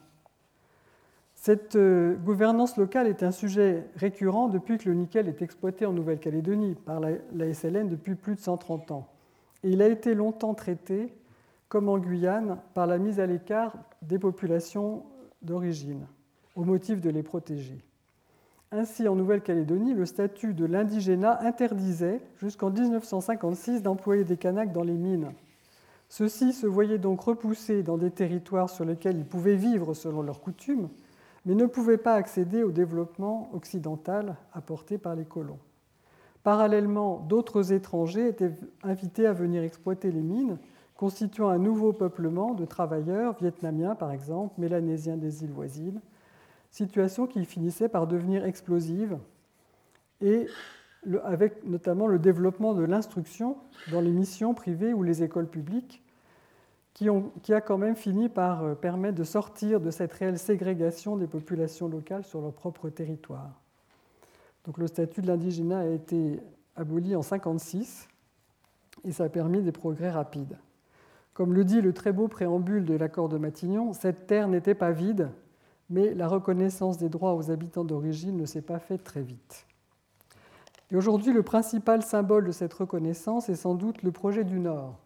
Cette gouvernance locale est un sujet récurrent depuis que le nickel est exploité en Nouvelle-Calédonie par la S L N depuis plus de cent trente ans. Et il a été longtemps traité, comme en Guyane, par la mise à l'écart des populations d'origine, au motif de les protéger. Ainsi, en Nouvelle-Calédonie, le statut de l'indigénat interdisait, jusqu'en dix-neuf cent cinquante-six, d'employer des Kanaks dans les mines. Ceux-ci se voyaient donc repoussés dans des territoires sur lesquels ils pouvaient vivre selon leurs coutumes, mais ne pouvaient pas accéder au développement occidental apporté par les colons. Parallèlement, d'autres étrangers étaient invités à venir exploiter les mines, constituant un nouveau peuplement de travailleurs, vietnamiens par exemple, mélanésiens des îles voisines, situation qui finissait par devenir explosive, et le, avec notamment le développement de l'instruction dans les missions privées ou les écoles publiques, qui, ont, qui a quand même fini par permettre de sortir de cette réelle ségrégation des populations locales sur leur propre territoire. Donc le statut de l'indigénat a été aboli en mille neuf cent cinquante-six et ça a permis des progrès rapides. Comme le dit le très beau préambule de l'accord de Matignon, cette terre n'était pas vide, mais la reconnaissance des droits aux habitants d'origine ne s'est pas faite très vite. Et aujourd'hui, le principal symbole de cette reconnaissance est sans doute le projet du Nord,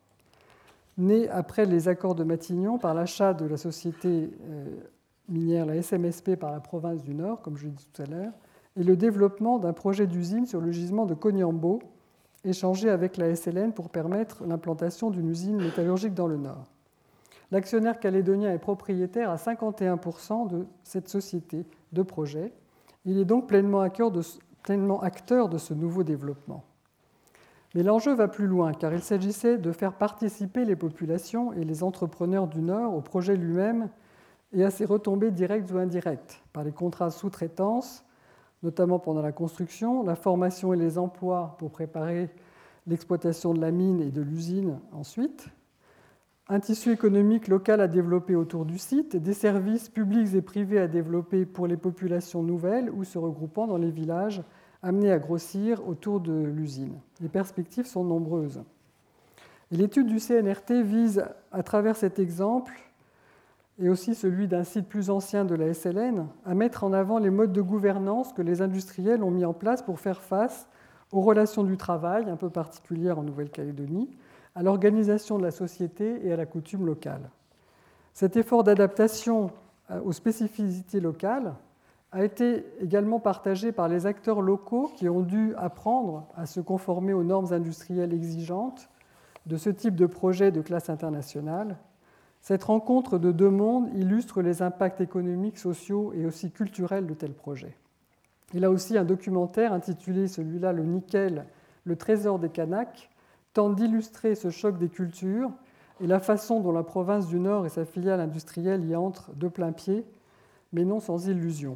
né après les accords de Matignon par l'achat de la société minière, la S M S P, par la province du Nord, comme je l'ai dit tout à l'heure, et le développement d'un projet d'usine sur le gisement de Cognambo, échangé avec la S L N pour permettre l'implantation d'une usine métallurgique dans le Nord. L'actionnaire calédonien est propriétaire à cinquante et un pour cent de cette société de projet. Il est donc pleinement acteur de, pleinement acteur de ce nouveau développement. Mais l'enjeu va plus loin, car il s'agissait de faire participer les populations et les entrepreneurs du Nord au projet lui-même et à ses retombées directes ou indirectes, par les contrats de sous-traitance, notamment pendant la construction, la formation et les emplois pour préparer l'exploitation de la mine et de l'usine ensuite, un tissu économique local à développer autour du site, des services publics et privés à développer pour les populations nouvelles ou se regroupant dans les villages amenés à grossir autour de l'usine. Les perspectives sont nombreuses. Et l'étude du C N R T vise, à travers cet exemple, et aussi celui d'un site plus ancien de la S L N, à mettre en avant les modes de gouvernance que les industriels ont mis en place pour faire face aux relations du travail, un peu particulières en Nouvelle-Calédonie, à l'organisation de la société et à la coutume locale. Cet effort d'adaptation aux spécificités locales a été également partagé par les acteurs locaux qui ont dû apprendre à se conformer aux normes industrielles exigeantes de ce type de projet de classe internationale. Cette rencontre de deux mondes illustre les impacts économiques, sociaux et aussi culturels de tels projets. Il a aussi un documentaire intitulé, celui-là, Le Nickel, le trésor des Kanaks, tente d'illustrer ce choc des cultures et la façon dont la province du Nord et sa filiale industrielle y entrent de plein pied, mais non sans illusion.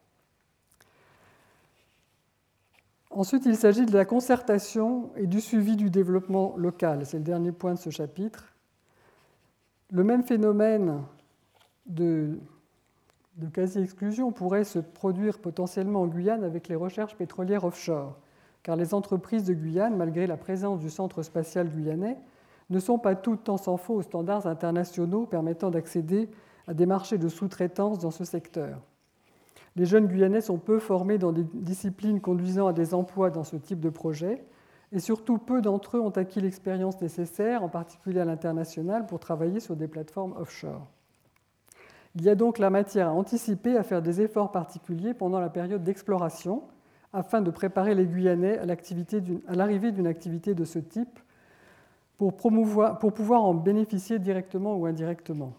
Ensuite, il s'agit de la concertation et du suivi du développement local. C'est le dernier point de ce chapitre. Le même phénomène de, de quasi-exclusion pourrait se produire potentiellement en Guyane avec les recherches pétrolières offshore, car les entreprises de Guyane, malgré la présence du Centre spatial guyanais, ne sont pas toutes, tant s'en faut, aux standards internationaux permettant d'accéder à des marchés de sous-traitance dans ce secteur. Les jeunes Guyanais sont peu formés dans des disciplines conduisant à des emplois dans ce type de projet, et surtout peu d'entre eux ont acquis l'expérience nécessaire, en particulier à l'international, pour travailler sur des plateformes offshore. Il y a donc la matière à anticiper, à faire des efforts particuliers pendant la période d'exploration, afin de préparer les Guyanais à, à l'arrivée d'une activité de ce type, pour, promouvoir, pour pouvoir en bénéficier directement ou indirectement.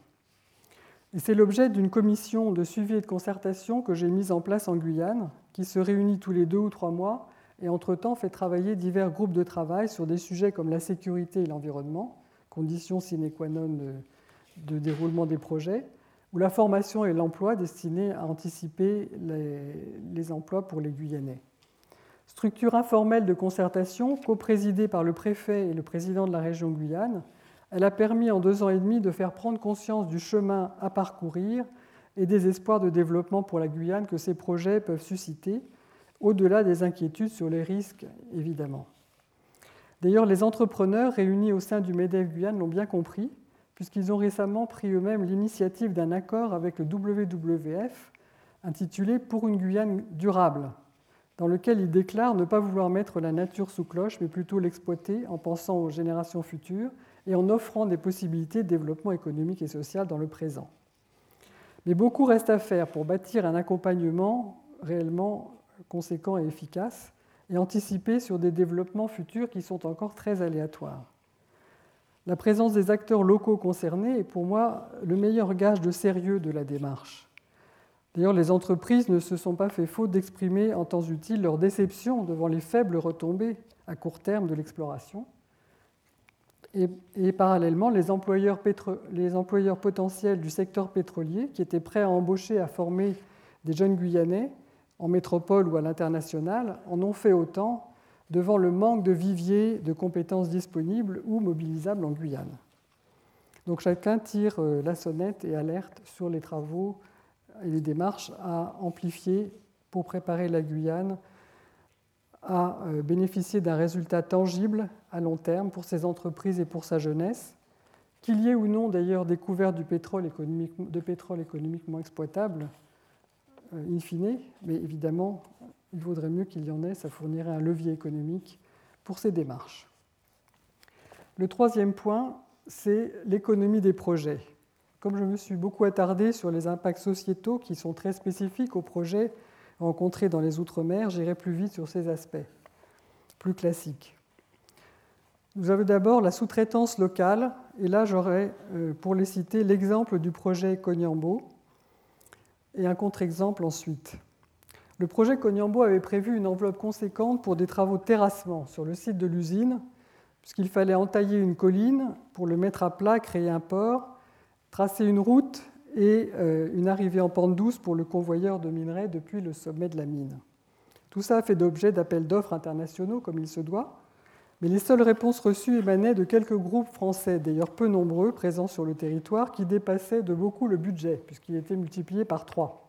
Et c'est l'objet d'une commission de suivi et de concertation que j'ai mise en place en Guyane, qui se réunit tous les deux ou trois mois et entre-temps fait travailler divers groupes de travail sur des sujets comme la sécurité et l'environnement, conditions sine qua non de, de déroulement des projets, ou la formation et l'emploi destinés à anticiper les, les emplois pour les Guyanais. Structure informelle de concertation, coprésidée par le préfet et le président de la région Guyane, elle a permis en deux ans et demi de faire prendre conscience du chemin à parcourir et des espoirs de développement pour la Guyane que ces projets peuvent susciter, au-delà des inquiétudes sur les risques, évidemment. D'ailleurs, les entrepreneurs réunis au sein du MEDEF Guyane l'ont bien compris, puisqu'ils ont récemment pris eux-mêmes l'initiative d'un accord avec le W W F intitulé « Pour une Guyane durable », dans lequel ils déclarent ne pas vouloir mettre la nature sous cloche, mais plutôt l'exploiter en pensant aux générations futures et en offrant des possibilités de développement économique et social dans le présent. Mais beaucoup reste à faire pour bâtir un accompagnement réellement conséquent et efficace et anticiper sur des développements futurs qui sont encore très aléatoires. La présence des acteurs locaux concernés est pour moi le meilleur gage de sérieux de la démarche. D'ailleurs, les entreprises ne se sont pas fait faute d'exprimer en temps utile leur déception devant les faibles retombées à court terme de l'exploration. Et, et parallèlement, les employeurs, pétro... les employeurs potentiels du secteur pétrolier, qui étaient prêts à embaucher, à former des jeunes Guyanais, en métropole ou à l'international, en ont fait autant devant le manque de viviers de compétences disponibles ou mobilisables en Guyane. Donc chacun tire la sonnette et alerte sur les travaux et les démarches à amplifier pour préparer la Guyane à bénéficier d'un résultat tangible à long terme pour ses entreprises et pour sa jeunesse, qu'il y ait ou non d'ailleurs découvert du pétrole économique, de pétrole économiquement exploitable, in fine, mais évidemment, il vaudrait mieux qu'il y en ait, ça fournirait un levier économique pour ces démarches. Le troisième point, c'est l'économie des projets. Comme je me suis beaucoup attardé sur les impacts sociétaux qui sont très spécifiques aux projets rencontrés dans les Outre-mer, j'irai plus vite sur ces aspects, plus classiques. Vous avez d'abord la sous-traitance locale, et là j'aurai, pour les citer, l'exemple du projet Cognambo et un contre-exemple ensuite. Le projet Cognambo avait prévu une enveloppe conséquente pour des travaux de terrassement sur le site de l'usine, puisqu'il fallait entailler une colline pour le mettre à plat, créer un port, tracer une route et une arrivée en pente douce pour le convoyeur de minerais depuis le sommet de la mine. Tout ça a fait l'objet d'appels d'offres internationaux, comme il se doit, Mais les seules réponses reçues émanaient de quelques groupes français, d'ailleurs peu nombreux, présents sur le territoire, qui dépassaient de beaucoup le budget, puisqu'il était multiplié par trois.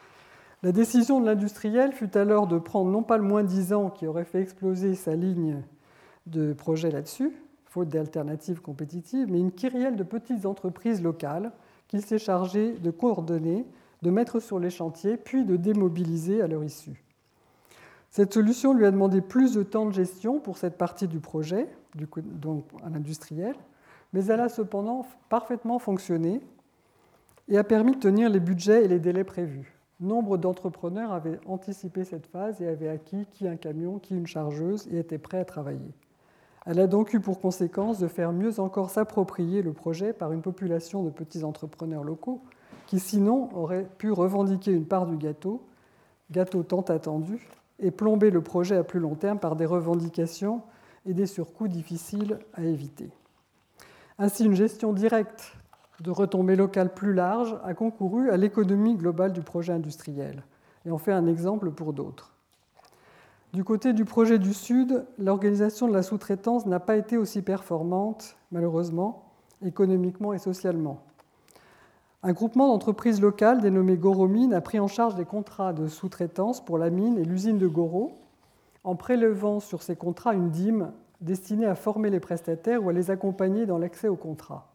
La décision de l'industriel fut alors de prendre non pas le moins dix ans qui aurait fait exploser sa ligne de projet là-dessus, faute d'alternatives compétitives, mais une kyrielle de petites entreprises locales qu'il s'est chargé de coordonner, de mettre sur les chantiers, puis de démobiliser à leur issue. Cette solution lui a demandé plus de temps de gestion pour cette partie du projet, du coup, donc à l'industriel, mais elle a cependant parfaitement fonctionné et a permis de tenir les budgets et les délais prévus. Nombre d'entrepreneurs avaient anticipé cette phase et avaient acquis qui un camion, qui une chargeuse et étaient prêts à travailler. Elle a donc eu pour conséquence de faire mieux encore s'approprier le projet par une population de petits entrepreneurs locaux qui sinon auraient pu revendiquer une part du gâteau, gâteau tant attendu, et plomber le projet à plus long terme par des revendications et des surcoûts difficiles à éviter. Ainsi, une gestion directe de retombées locales plus larges a concouru à l'économie globale du projet industriel et en fait un exemple pour d'autres. Du côté du projet du Sud, l'organisation de la sous-traitance n'a pas été aussi performante, malheureusement, économiquement et socialement. Un groupement d'entreprises locales dénommé Goromine a pris en charge des contrats de sous-traitance pour la mine et l'usine de Goro, en prélevant sur ces contrats une dîme destinée à former les prestataires ou à les accompagner dans l'accès au contrat.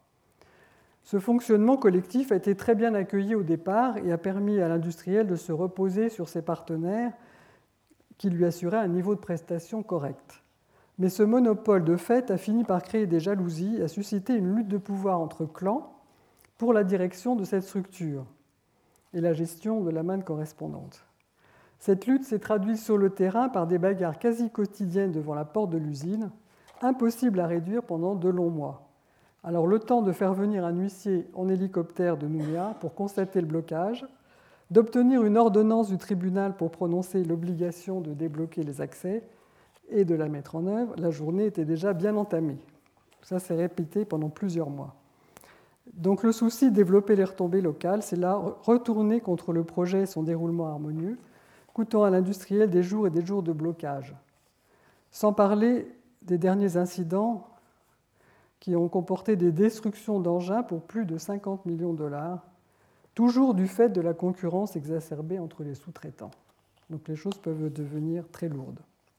Ce fonctionnement collectif a été très bien accueilli au départ et a permis à l'industriel de se reposer sur ses partenaires qui lui assuraient un niveau de prestation correct. Mais ce monopole de fait a fini par créer des jalousies et a suscité une lutte de pouvoir entre clans pour la direction de cette structure et la gestion de la manne correspondante. Cette lutte s'est traduite sur le terrain par des bagarres quasi quotidiennes devant la porte de l'usine, impossibles à réduire pendant de longs mois. Alors le temps de faire venir un huissier en hélicoptère de Nouméa pour constater le blocage, d'obtenir une ordonnance du tribunal pour prononcer l'obligation de débloquer les accès et de la mettre en œuvre, la journée était déjà bien entamée. Ça s'est répété pendant plusieurs mois. Donc le souci de développer les retombées locales, c'est là retourner contre le projet et son déroulement harmonieux, coûtant à l'industriel des jours et des jours de blocage. Sans parler des derniers incidents qui ont comporté des destructions d'engins pour plus de cinquante millions de dollars, toujours du fait de la concurrence exacerbée entre les sous-traitants. Donc les choses peuvent devenir très lourdes.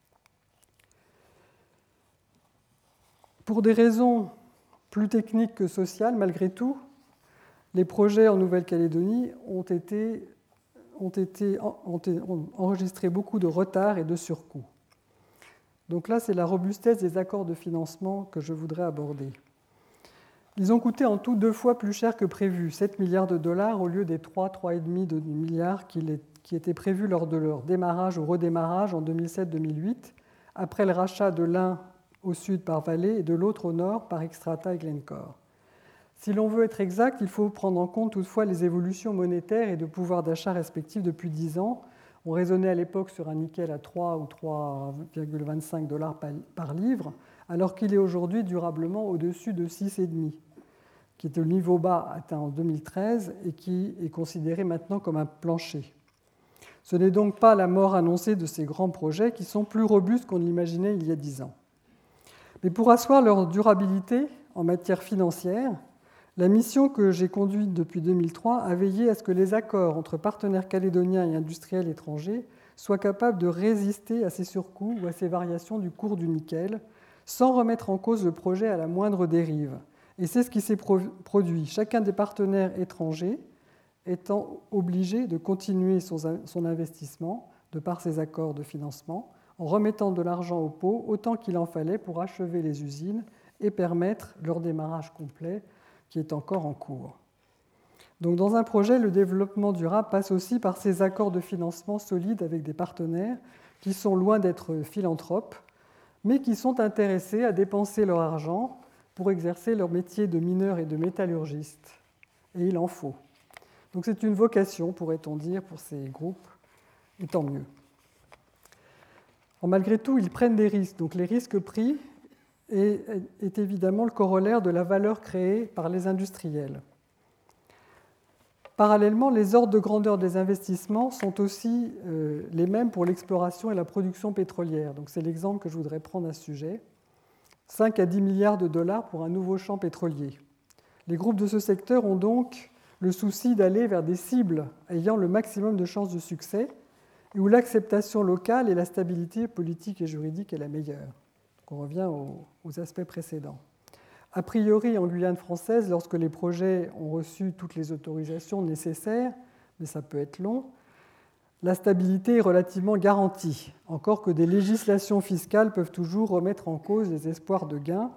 Pour des raisons plus techniques que sociales, malgré tout, les projets en Nouvelle-Calédonie ont, été, ont, été, ont, ont enregistré beaucoup de retards et de surcoûts. Donc là, c'est la robustesse des accords de financement que je voudrais aborder. Ils ont coûté en tout deux fois plus cher que prévu, sept milliards de dollars au lieu des trois, trois virgule cinq milliards qui étaient prévus lors de leur démarrage ou redémarrage en deux mille sept deux mille huit, après le rachat de l'un au sud par Vale et de l'autre au nord par Xstrata et Glencore. Si l'on veut être exact, il faut prendre en compte toutefois les évolutions monétaires et de pouvoir d'achat respectifs depuis dix ans. On raisonnait à l'époque sur un nickel à trois ou trois virgule vingt-cinq dollars par livre, alors qu'il est aujourd'hui durablement au-dessus de six virgule cinq, qui est le niveau bas atteint en deux mille treize et qui est considéré maintenant comme un plancher. Ce n'est donc pas la mort annoncée de ces grands projets qui sont plus robustes qu'on ne l'imaginait il y a dix ans. Mais pour asseoir leur durabilité en matière financière, la mission que j'ai conduite depuis deux mille trois a veillé à ce que les accords entre partenaires calédoniens et industriels étrangers soient capables de résister à ces surcoûts ou à ces variations du cours du nickel, sans remettre en cause le projet à la moindre dérive. Et c'est ce qui s'est produit. Chacun des partenaires étrangers étant obligé de continuer son investissement de par ses accords de financement, en remettant de l'argent au pot autant qu'il en fallait pour achever les usines et permettre leur démarrage complet qui est encore en cours. Donc, dans un projet, le développement durable passe aussi par ces accords de financement solides avec des partenaires qui sont loin d'être philanthropes, mais qui sont intéressés à dépenser leur argent pour exercer leur métier de mineur et de métallurgiste. Et il en faut. Donc c'est une vocation, pourrait-on dire, pour ces groupes, et tant mieux. Alors, malgré tout, ils prennent des risques. Donc les risques pris est, est évidemment le corollaire de la valeur créée par les industriels. Parallèlement, les ordres de grandeur des investissements sont aussi euh, les mêmes pour l'exploration et la production pétrolière. Donc c'est l'exemple que je voudrais prendre à ce sujet. cinq à dix milliards de dollars pour un nouveau champ pétrolier. Les groupes de ce secteur ont donc le souci d'aller vers des cibles ayant le maximum de chances de succès et où l'acceptation locale et la stabilité politique et juridique est la meilleure. Donc on revient aux, aux aspects précédents. A priori, en Guyane française, lorsque les projets ont reçu toutes les autorisations nécessaires, mais ça peut être long, la stabilité est relativement garantie, encore que des législations fiscales peuvent toujours remettre en cause les espoirs de gains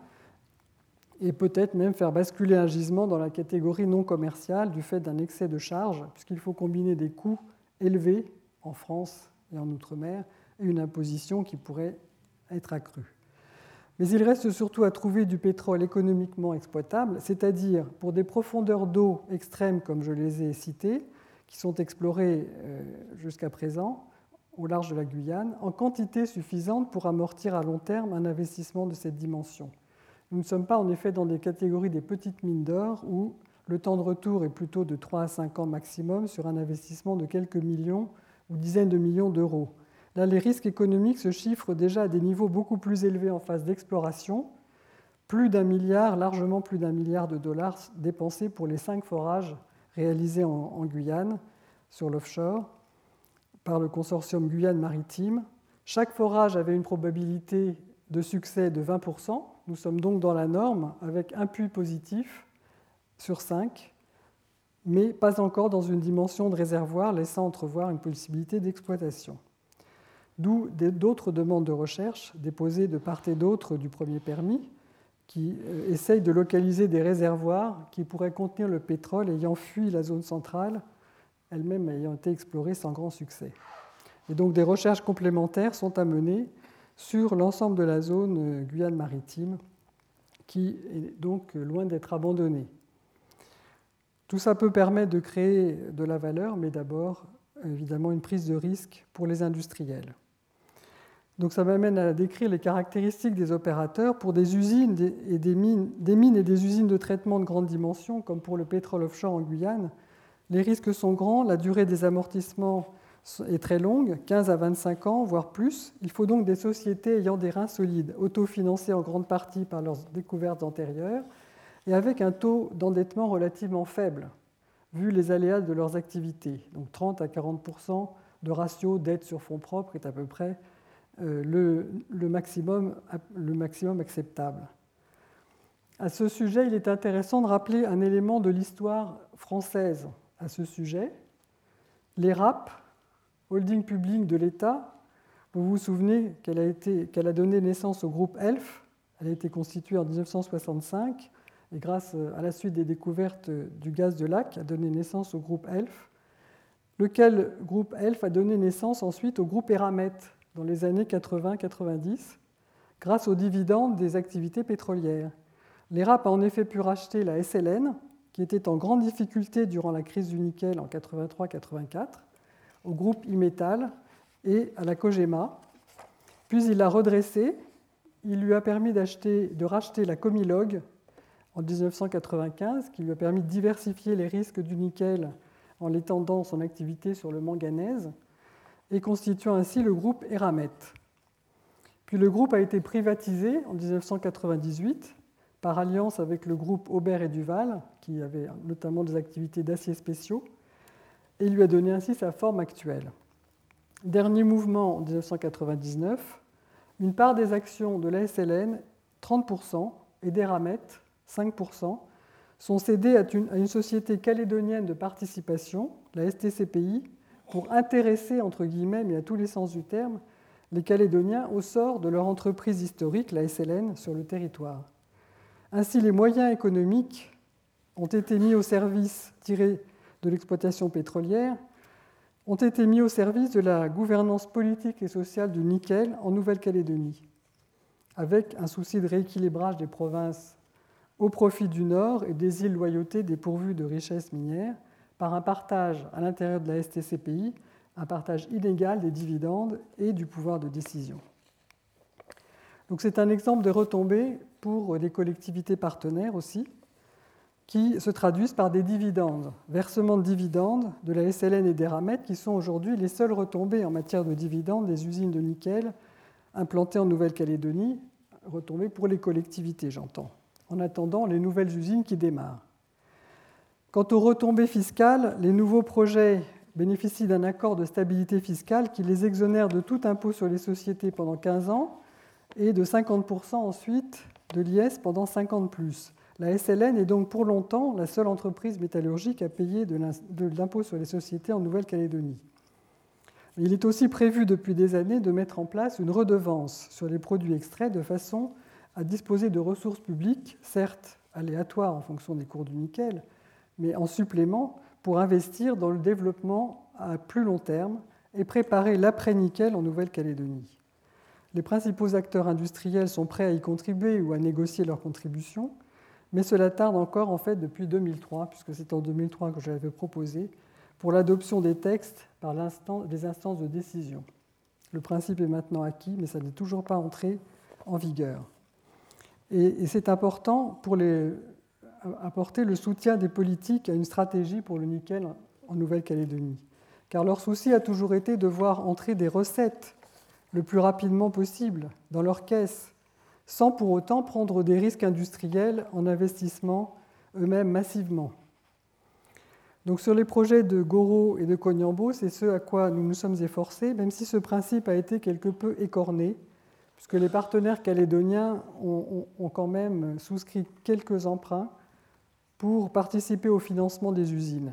et peut-être même faire basculer un gisement dans la catégorie non commerciale du fait d'un excès de charges, puisqu'il faut combiner des coûts élevés en France et en Outre-mer et une imposition qui pourrait être accrue. Mais il reste surtout à trouver du pétrole économiquement exploitable, c'est-à-dire pour des profondeurs d'eau extrêmes comme je les ai citées, qui sont explorées jusqu'à présent au large de la Guyane, en quantité suffisante pour amortir à long terme un investissement de cette dimension. Nous ne sommes pas en effet dans des catégories des petites mines d'or où le temps de retour est plutôt de trois à cinq ans maximum sur un investissement de quelques millions ou dizaines de millions d'euros. Là, les risques économiques se chiffrent déjà à des niveaux beaucoup plus élevés en phase d'exploration, plus d'un milliard, largement plus d'un milliard de dollars dépensés pour les cinq forages réalisés en, en Guyane, sur l'offshore, par le consortium Guyane Maritime. Chaque forage avait une probabilité de succès de vingt pour cent. Nous sommes donc dans la norme, avec un puits positif sur cinq, mais pas encore dans une dimension de réservoir, laissant entrevoir une possibilité d'exploitation. D'où d'autres demandes de recherche déposées de part et d'autre du premier permis, qui essayent de localiser des réservoirs qui pourraient contenir le pétrole ayant fui la zone centrale, elle-même ayant été explorée sans grand succès. Et donc des recherches complémentaires sont à mener sur l'ensemble de la zone Guyane maritime, qui est donc loin d'être abandonnée. Tout ça peut permettre de créer de la valeur, mais d'abord, évidemment, une prise de risque pour les industriels. Donc ça m'amène à décrire les caractéristiques des opérateurs pour des usines et des mines, des mines et des usines de traitement de grande dimension, comme pour le pétrole offshore en Guyane. Les risques sont grands, la durée des amortissements est très longue, quinze à vingt-cinq ans, voire plus. Il faut donc des sociétés ayant des reins solides, autofinancées en grande partie par leurs découvertes antérieures, et avec un taux d'endettement relativement faible, vu les aléas de leurs activités. Donc trente à quarante pour cent de ratio dette sur fonds propres est à peu près le, le, maximum, le maximum acceptable. À ce sujet, il est intéressant de rappeler un élément de l'histoire française à ce sujet. Les R A P, holding public de l'État, vous vous souvenez qu'elle a, été, qu'elle a donné naissance au groupe E L F. Elle a été constituée en dix-neuf cent soixante-cinq et grâce à la suite des découvertes du gaz de Lacq a donné naissance au groupe E L F, lequel groupe E L F a donné naissance ensuite au groupe Eramet dans les années quatre-vingts quatre-vingt-dix grâce aux dividendes des activités pétrolières. Les R A P a en effet pu racheter la S L N, qui était en grande difficulté durant la crise du nickel en quatre-vingt-trois quatre-vingt-quatre, au groupe Imetal et à la Cogema. Puis il l'a redressée. Il lui a permis de racheter la Comilog en dix-neuf cent quatre-vingt-quinze, qui lui a permis de diversifier les risques du nickel en étendant son activité sur le manganèse et constituant ainsi le groupe Eramet. Puis le groupe a été privatisé en dix-neuf cent quatre-vingt-dix-huit par alliance avec le groupe Aubert et Duval, qui avait notamment des activités d'aciers spéciaux, et il lui a donné ainsi sa forme actuelle. Dernier mouvement en dix-neuf cent quatre-vingt-dix-neuf, une part des actions de la S L N, trente pour cent, et d'Eramet, cinq pour cent, sont cédées à une, à une société calédonienne de participation, la S T C P I, pour intéresser, entre guillemets, mais à tous les sens du terme, les Calédoniens au sort de leur entreprise historique, la S L N, sur le territoire. Ainsi, les moyens économiques ont été mis au service, tirés de l'exploitation pétrolière, ont été mis au service de la gouvernance politique et sociale du nickel en Nouvelle-Calédonie, avec un souci de rééquilibrage des provinces au profit du Nord et des îles Loyauté dépourvues de richesses minières, par un partage à l'intérieur de la S T C P I, un partage inégal des dividendes et du pouvoir de décision. Donc c'est un exemple de retombées pour les collectivités partenaires aussi, qui se traduisent par des dividendes, versements de dividendes de la S L N et d'Eramet, qui sont aujourd'hui les seules retombées en matière de dividendes des usines de nickel implantées en Nouvelle-Calédonie, retombées pour les collectivités, j'entends, en attendant les nouvelles usines qui démarrent. Quant aux retombées fiscales, les nouveaux projets bénéficient d'un accord de stabilité fiscale qui les exonère de tout impôt sur les sociétés pendant quinze ans et de cinquante pour cent ensuite de l'I S pendant cinquante plus. La S L N est donc pour longtemps la seule entreprise métallurgique à payer de l'impôt sur les sociétés en Nouvelle-Calédonie. Il est aussi prévu depuis des années de mettre en place une redevance sur les produits extraits de façon à disposer de ressources publiques, certes aléatoires en fonction des cours du nickel, mais en supplément pour investir dans le développement à plus long terme et préparer l'après-nickel en Nouvelle-Calédonie. Les principaux acteurs industriels sont prêts à y contribuer ou à négocier leur contribution, mais cela tarde encore en fait depuis deux mille trois, puisque c'est en deux mille trois que je l'avais proposé, pour l'adoption des textes par les instances de décision. Le principe est maintenant acquis, mais ça n'est toujours pas entré en vigueur. Et, et c'est important pour les, apporter le soutien des politiques à une stratégie pour le nickel en Nouvelle-Calédonie, car leur souci a toujours été de voir entrer des recettes le plus rapidement possible dans leurs caisses, sans pour autant prendre des risques industriels en investissement eux-mêmes massivement. Donc sur les projets de Goro et de Koniambo, c'est ce à quoi nous nous sommes efforcés, même si ce principe a été quelque peu écorné, puisque les partenaires calédoniens ont, ont, ont quand même souscrit quelques emprunts pour participer au financement des usines.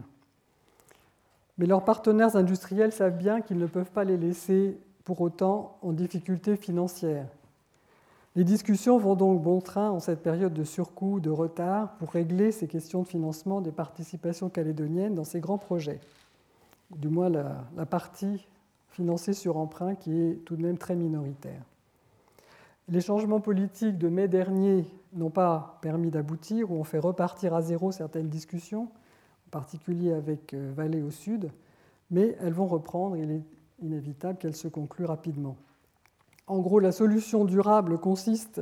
Mais leurs partenaires industriels savent bien qu'ils ne peuvent pas les laisser pour autant en difficulté financière. Les discussions vont donc bon train en cette période de surcoût, de retard, pour régler ces questions de financement des participations calédoniennes dans ces grands projets. Du moins la, la partie financée sur emprunt qui est tout de même très minoritaire. Les changements politiques de mai dernier n'ont pas permis d'aboutir ou ont fait repartir à zéro certaines discussions, en particulier avec Vallée au sud, mais elles vont reprendre, il est inévitable qu'elles se concluent rapidement. En gros, la solution durable consiste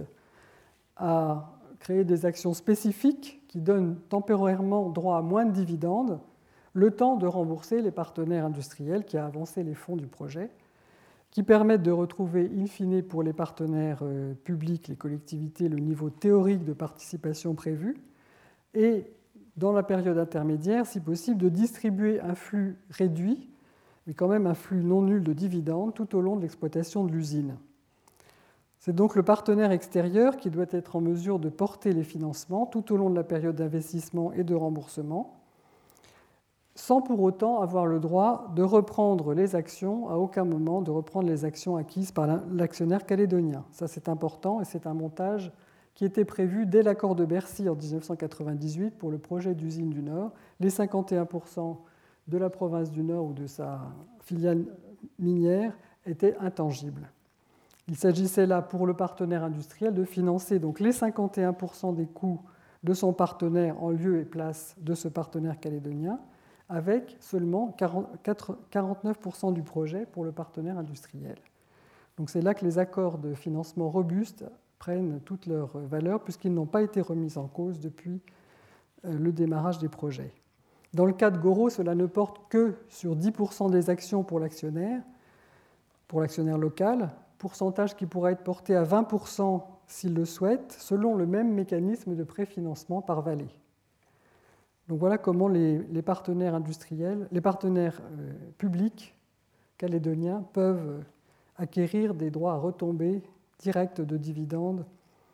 à créer des actions spécifiques qui donnent temporairement droit à moins de dividendes, le temps de rembourser les partenaires industriels qui ont avancé les fonds du projet, qui permettent de retrouver in fine pour les partenaires publics, les collectivités, le niveau théorique de participation prévu, et dans la période intermédiaire, si possible, de distribuer un flux réduit, mais quand même un flux non nul de dividendes tout au long de l'exploitation de l'usine. C'est donc le partenaire extérieur qui doit être en mesure de porter les financements tout au long de la période d'investissement et de remboursement, sans pour autant avoir le droit de reprendre les actions, à aucun moment de reprendre les actions acquises par l'actionnaire calédonien. Ça, c'est important et c'est un montage qui était prévu dès l'accord de Bercy en dix-neuf cent quatre-vingt-dix-huit pour le projet d'usine du Nord. Les cinquante et un pour cent de la province du Nord ou de sa filiale minière étaient intangibles. Il s'agissait là pour le partenaire industriel de financer donc les cinquante et un pour cent des coûts de son partenaire en lieu et place de ce partenaire calédonien, avec seulement quarante-neuf pour cent du projet pour le partenaire industriel. Donc c'est là que les accords de financement robustes prennent toute leur valeur puisqu'ils n'ont pas été remis en cause depuis le démarrage des projets. Dans le cas de Goro, cela ne porte que sur dix pour cent des actions pour l'actionnaire, pour l'actionnaire local, pourcentage qui pourra être porté à vingt pour cent s'il le souhaite, selon le même mécanisme de préfinancement par Vallée. Donc voilà comment les, les partenaires industriels, les partenaires euh, publics calédoniens peuvent acquérir des droits à retombées directes de dividendes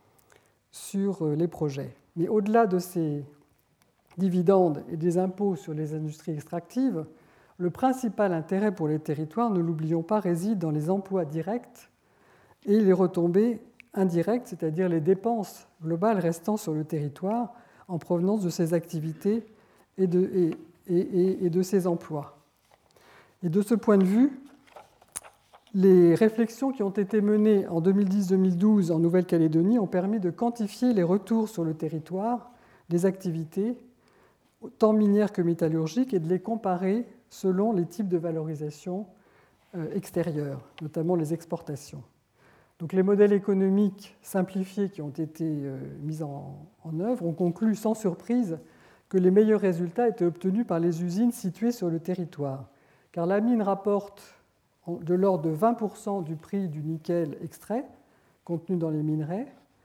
sur les projets. Mais au-delà de ces dividendes et des impôts sur les industries extractives, le principal intérêt pour les territoires, ne l'oublions pas, réside dans les emplois directs et les retombées indirectes, c'est-à-dire les dépenses globales restant sur le territoire en provenance de ces activités et de, et, et, et de ces emplois. Et de ce point de vue, les réflexions qui ont été menées en deux mille dix deux mille douze en Nouvelle-Calédonie ont permis de quantifier les retours sur le territoire des activités, tant minières que métallurgiques, et de les comparer selon les types de valorisation extérieure, notamment les exportations. Donc, les modèles économiques simplifiés qui ont été mis en, en œuvre ont conclu sans surprise que les meilleurs résultats étaient obtenus par les usines situées sur le territoire, car la mine rapporte de l'ordre de vingt pour cent du prix du nickel extrait contenu dans les minerais,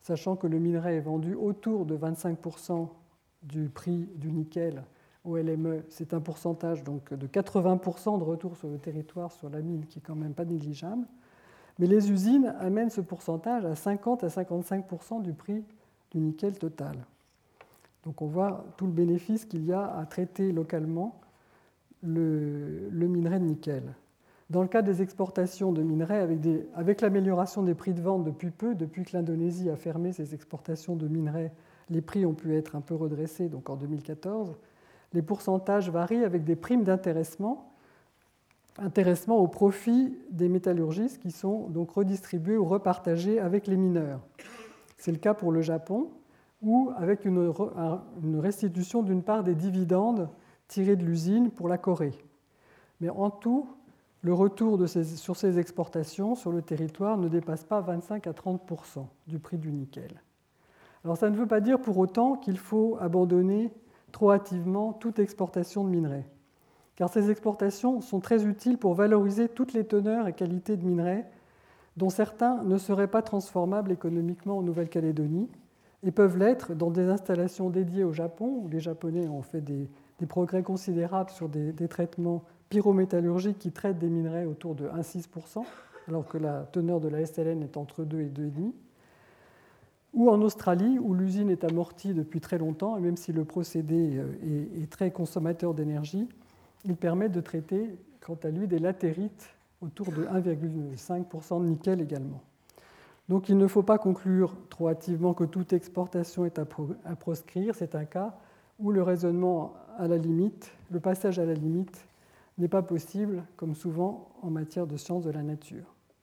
sachant que le minerai est vendu autour de vingt-cinq pour cent du prix du nickel au L M E. C'est un pourcentage donc, de quatre-vingts pour cent de retour sur le territoire sur la mine, qui est quand même pas négligeable. Mais les usines amènent ce pourcentage à cinquante à cinquante-cinq pour cent du prix du nickel total. Donc on voit tout le bénéfice qu'il y a à traiter localement le, le minerai de nickel. Dans le cas des exportations de minerais, avec, des, avec l'amélioration des prix de vente depuis peu, depuis que l'Indonésie a fermé ses exportations de minerais, les prix ont pu être un peu redressés, donc en deux mille quatorze. Les pourcentages varient avec des primes d'intéressement, intéressement au profit des métallurgistes qui sont donc redistribués ou repartagés avec les mineurs. C'est le cas pour le Japon, ou avec une, une restitution d'une part des dividendes tirés de l'usine pour la Corée. Mais en tout, le retour de ces, sur ces exportations sur le territoire ne dépasse pas vingt-cinq à trente pour cent du prix du nickel. Alors ça ne veut pas dire pour autant qu'il faut abandonner trop hâtivement toute exportation de minerais, car ces exportations sont très utiles pour valoriser toutes les teneurs et qualités de minerais dont certains ne seraient pas transformables économiquement en Nouvelle-Calédonie et peuvent l'être dans des installations dédiées au Japon, où les Japonais ont fait des, des progrès considérables sur des, des traitements pyrométallurgiques qui traitent des minerais autour de un virgule six pour cent, alors que la teneur de la S L N est entre deux et deux virgule cinq pour cent, ou en Australie, où l'usine est amortie depuis très longtemps, et même si le procédé est, est très consommateur d'énergie, il permet de traiter, quant à lui, des latérites autour de un virgule cinq pour cent de nickel également. Donc il ne faut pas conclure trop hâtivement que toute exportation est à, pro, à proscrire. C'est un cas où le raisonnement à la limite, le passage à la limite, n'est pas possible, comme souvent en matière de sciences de la nature.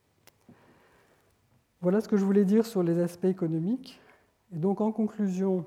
Voilà ce que je voulais dire sur les aspects économiques. Et donc en conclusion,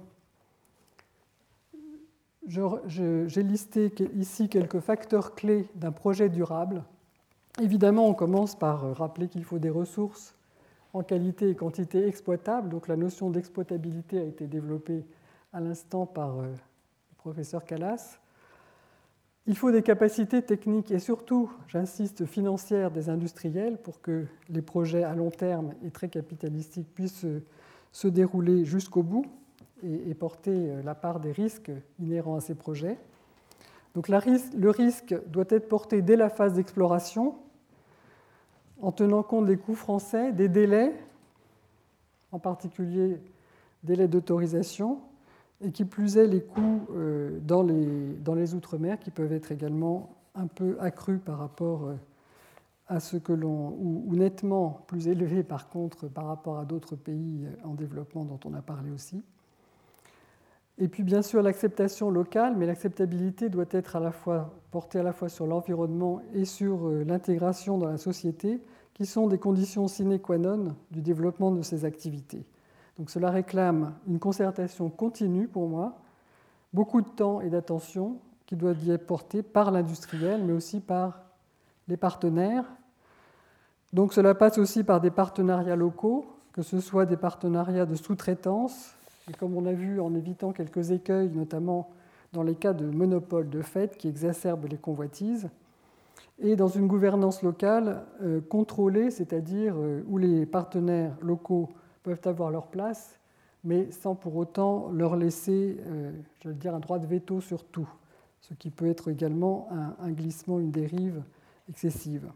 je, je, j'ai listé ici quelques facteurs clés d'un projet durable. Évidemment, on commence par rappeler qu'il faut des ressources en qualité et quantité exploitables. Donc la notion d'exploitabilité a été développée à l'instant par le professeur Kallas. Il faut des capacités techniques et surtout, j'insiste, financières des industriels pour que les projets à long terme et très capitalistiques puissent se dérouler jusqu'au bout et porter la part des risques inhérents à ces projets. Donc le risque doit être porté dès la phase d'exploration, en tenant compte des coûts français, des délais, en particulier délais d'autorisation, et qui plus est les coûts dans les, dans les Outre-mer qui peuvent être également un peu accrus par rapport à ce que l'on, ou, ou nettement plus élevés par contre par rapport à d'autres pays en développement dont on a parlé aussi. Et puis bien sûr l'acceptation locale, mais l'acceptabilité doit être à la fois portée à la fois sur l'environnement et sur l'intégration dans la société, qui sont des conditions sine qua non du développement de ces activités. Donc cela réclame une concertation continue pour moi, beaucoup de temps et d'attention qui doivent y être portés par l'industriel, mais aussi par les partenaires. Donc cela passe aussi par des partenariats locaux, que ce soit des partenariats de sous-traitance, et comme on a vu en évitant quelques écueils, notamment dans les cas de monopole de fait qui exacerbent les convoitises, et dans une gouvernance locale euh, contrôlée, c'est-à-dire euh, où les partenaires locaux peuvent avoir leur place, mais sans pour autant leur laisser, euh, je veux dire, un droit de veto sur tout, ce qui peut être également un, un glissement, une dérive excessive.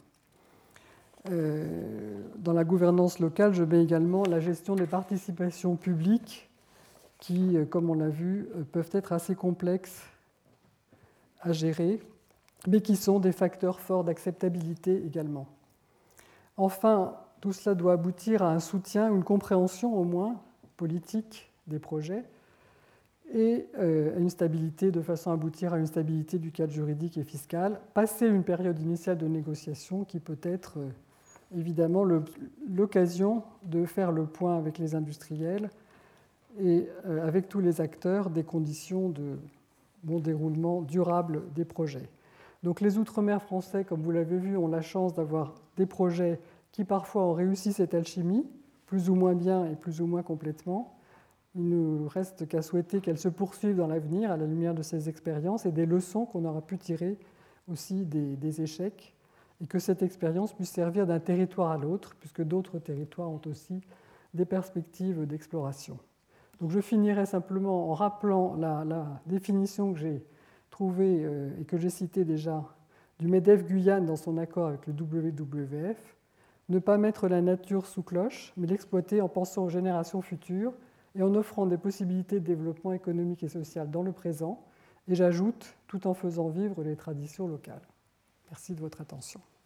Euh, dans la gouvernance locale, je mets également la gestion des participations publiques qui, comme on l'a vu, peuvent être assez complexes à gérer, mais qui sont des facteurs forts d'acceptabilité également. Enfin, tout cela doit aboutir à un soutien, une compréhension au moins politique des projets et à une stabilité, de façon à aboutir à une stabilité du cadre juridique et fiscal, passer une période initiale de négociation qui peut être évidemment le, l'occasion de faire le point avec les industriels et avec tous les acteurs des conditions de bon déroulement durable des projets. Donc les Outre-mer français, comme vous l'avez vu, ont la chance d'avoir des projets qui parfois ont réussi cette alchimie, plus ou moins bien et plus ou moins complètement. Il ne reste qu'à souhaiter qu'elle se poursuive dans l'avenir à la lumière de ces expériences et des leçons qu'on aura pu tirer aussi des, des échecs, et que cette expérience puisse servir d'un territoire à l'autre, puisque d'autres territoires ont aussi des perspectives d'exploration. Donc je finirai simplement en rappelant la, la définition que j'ai trouvée euh, et que j'ai citée déjà du MEDEF Guyane dans son accord avec le W W F. Ne pas mettre la nature sous cloche, mais l'exploiter en pensant aux générations futures et en offrant des possibilités de développement économique et social dans le présent. Et j'ajoute, tout en faisant vivre les traditions locales. Merci de votre attention.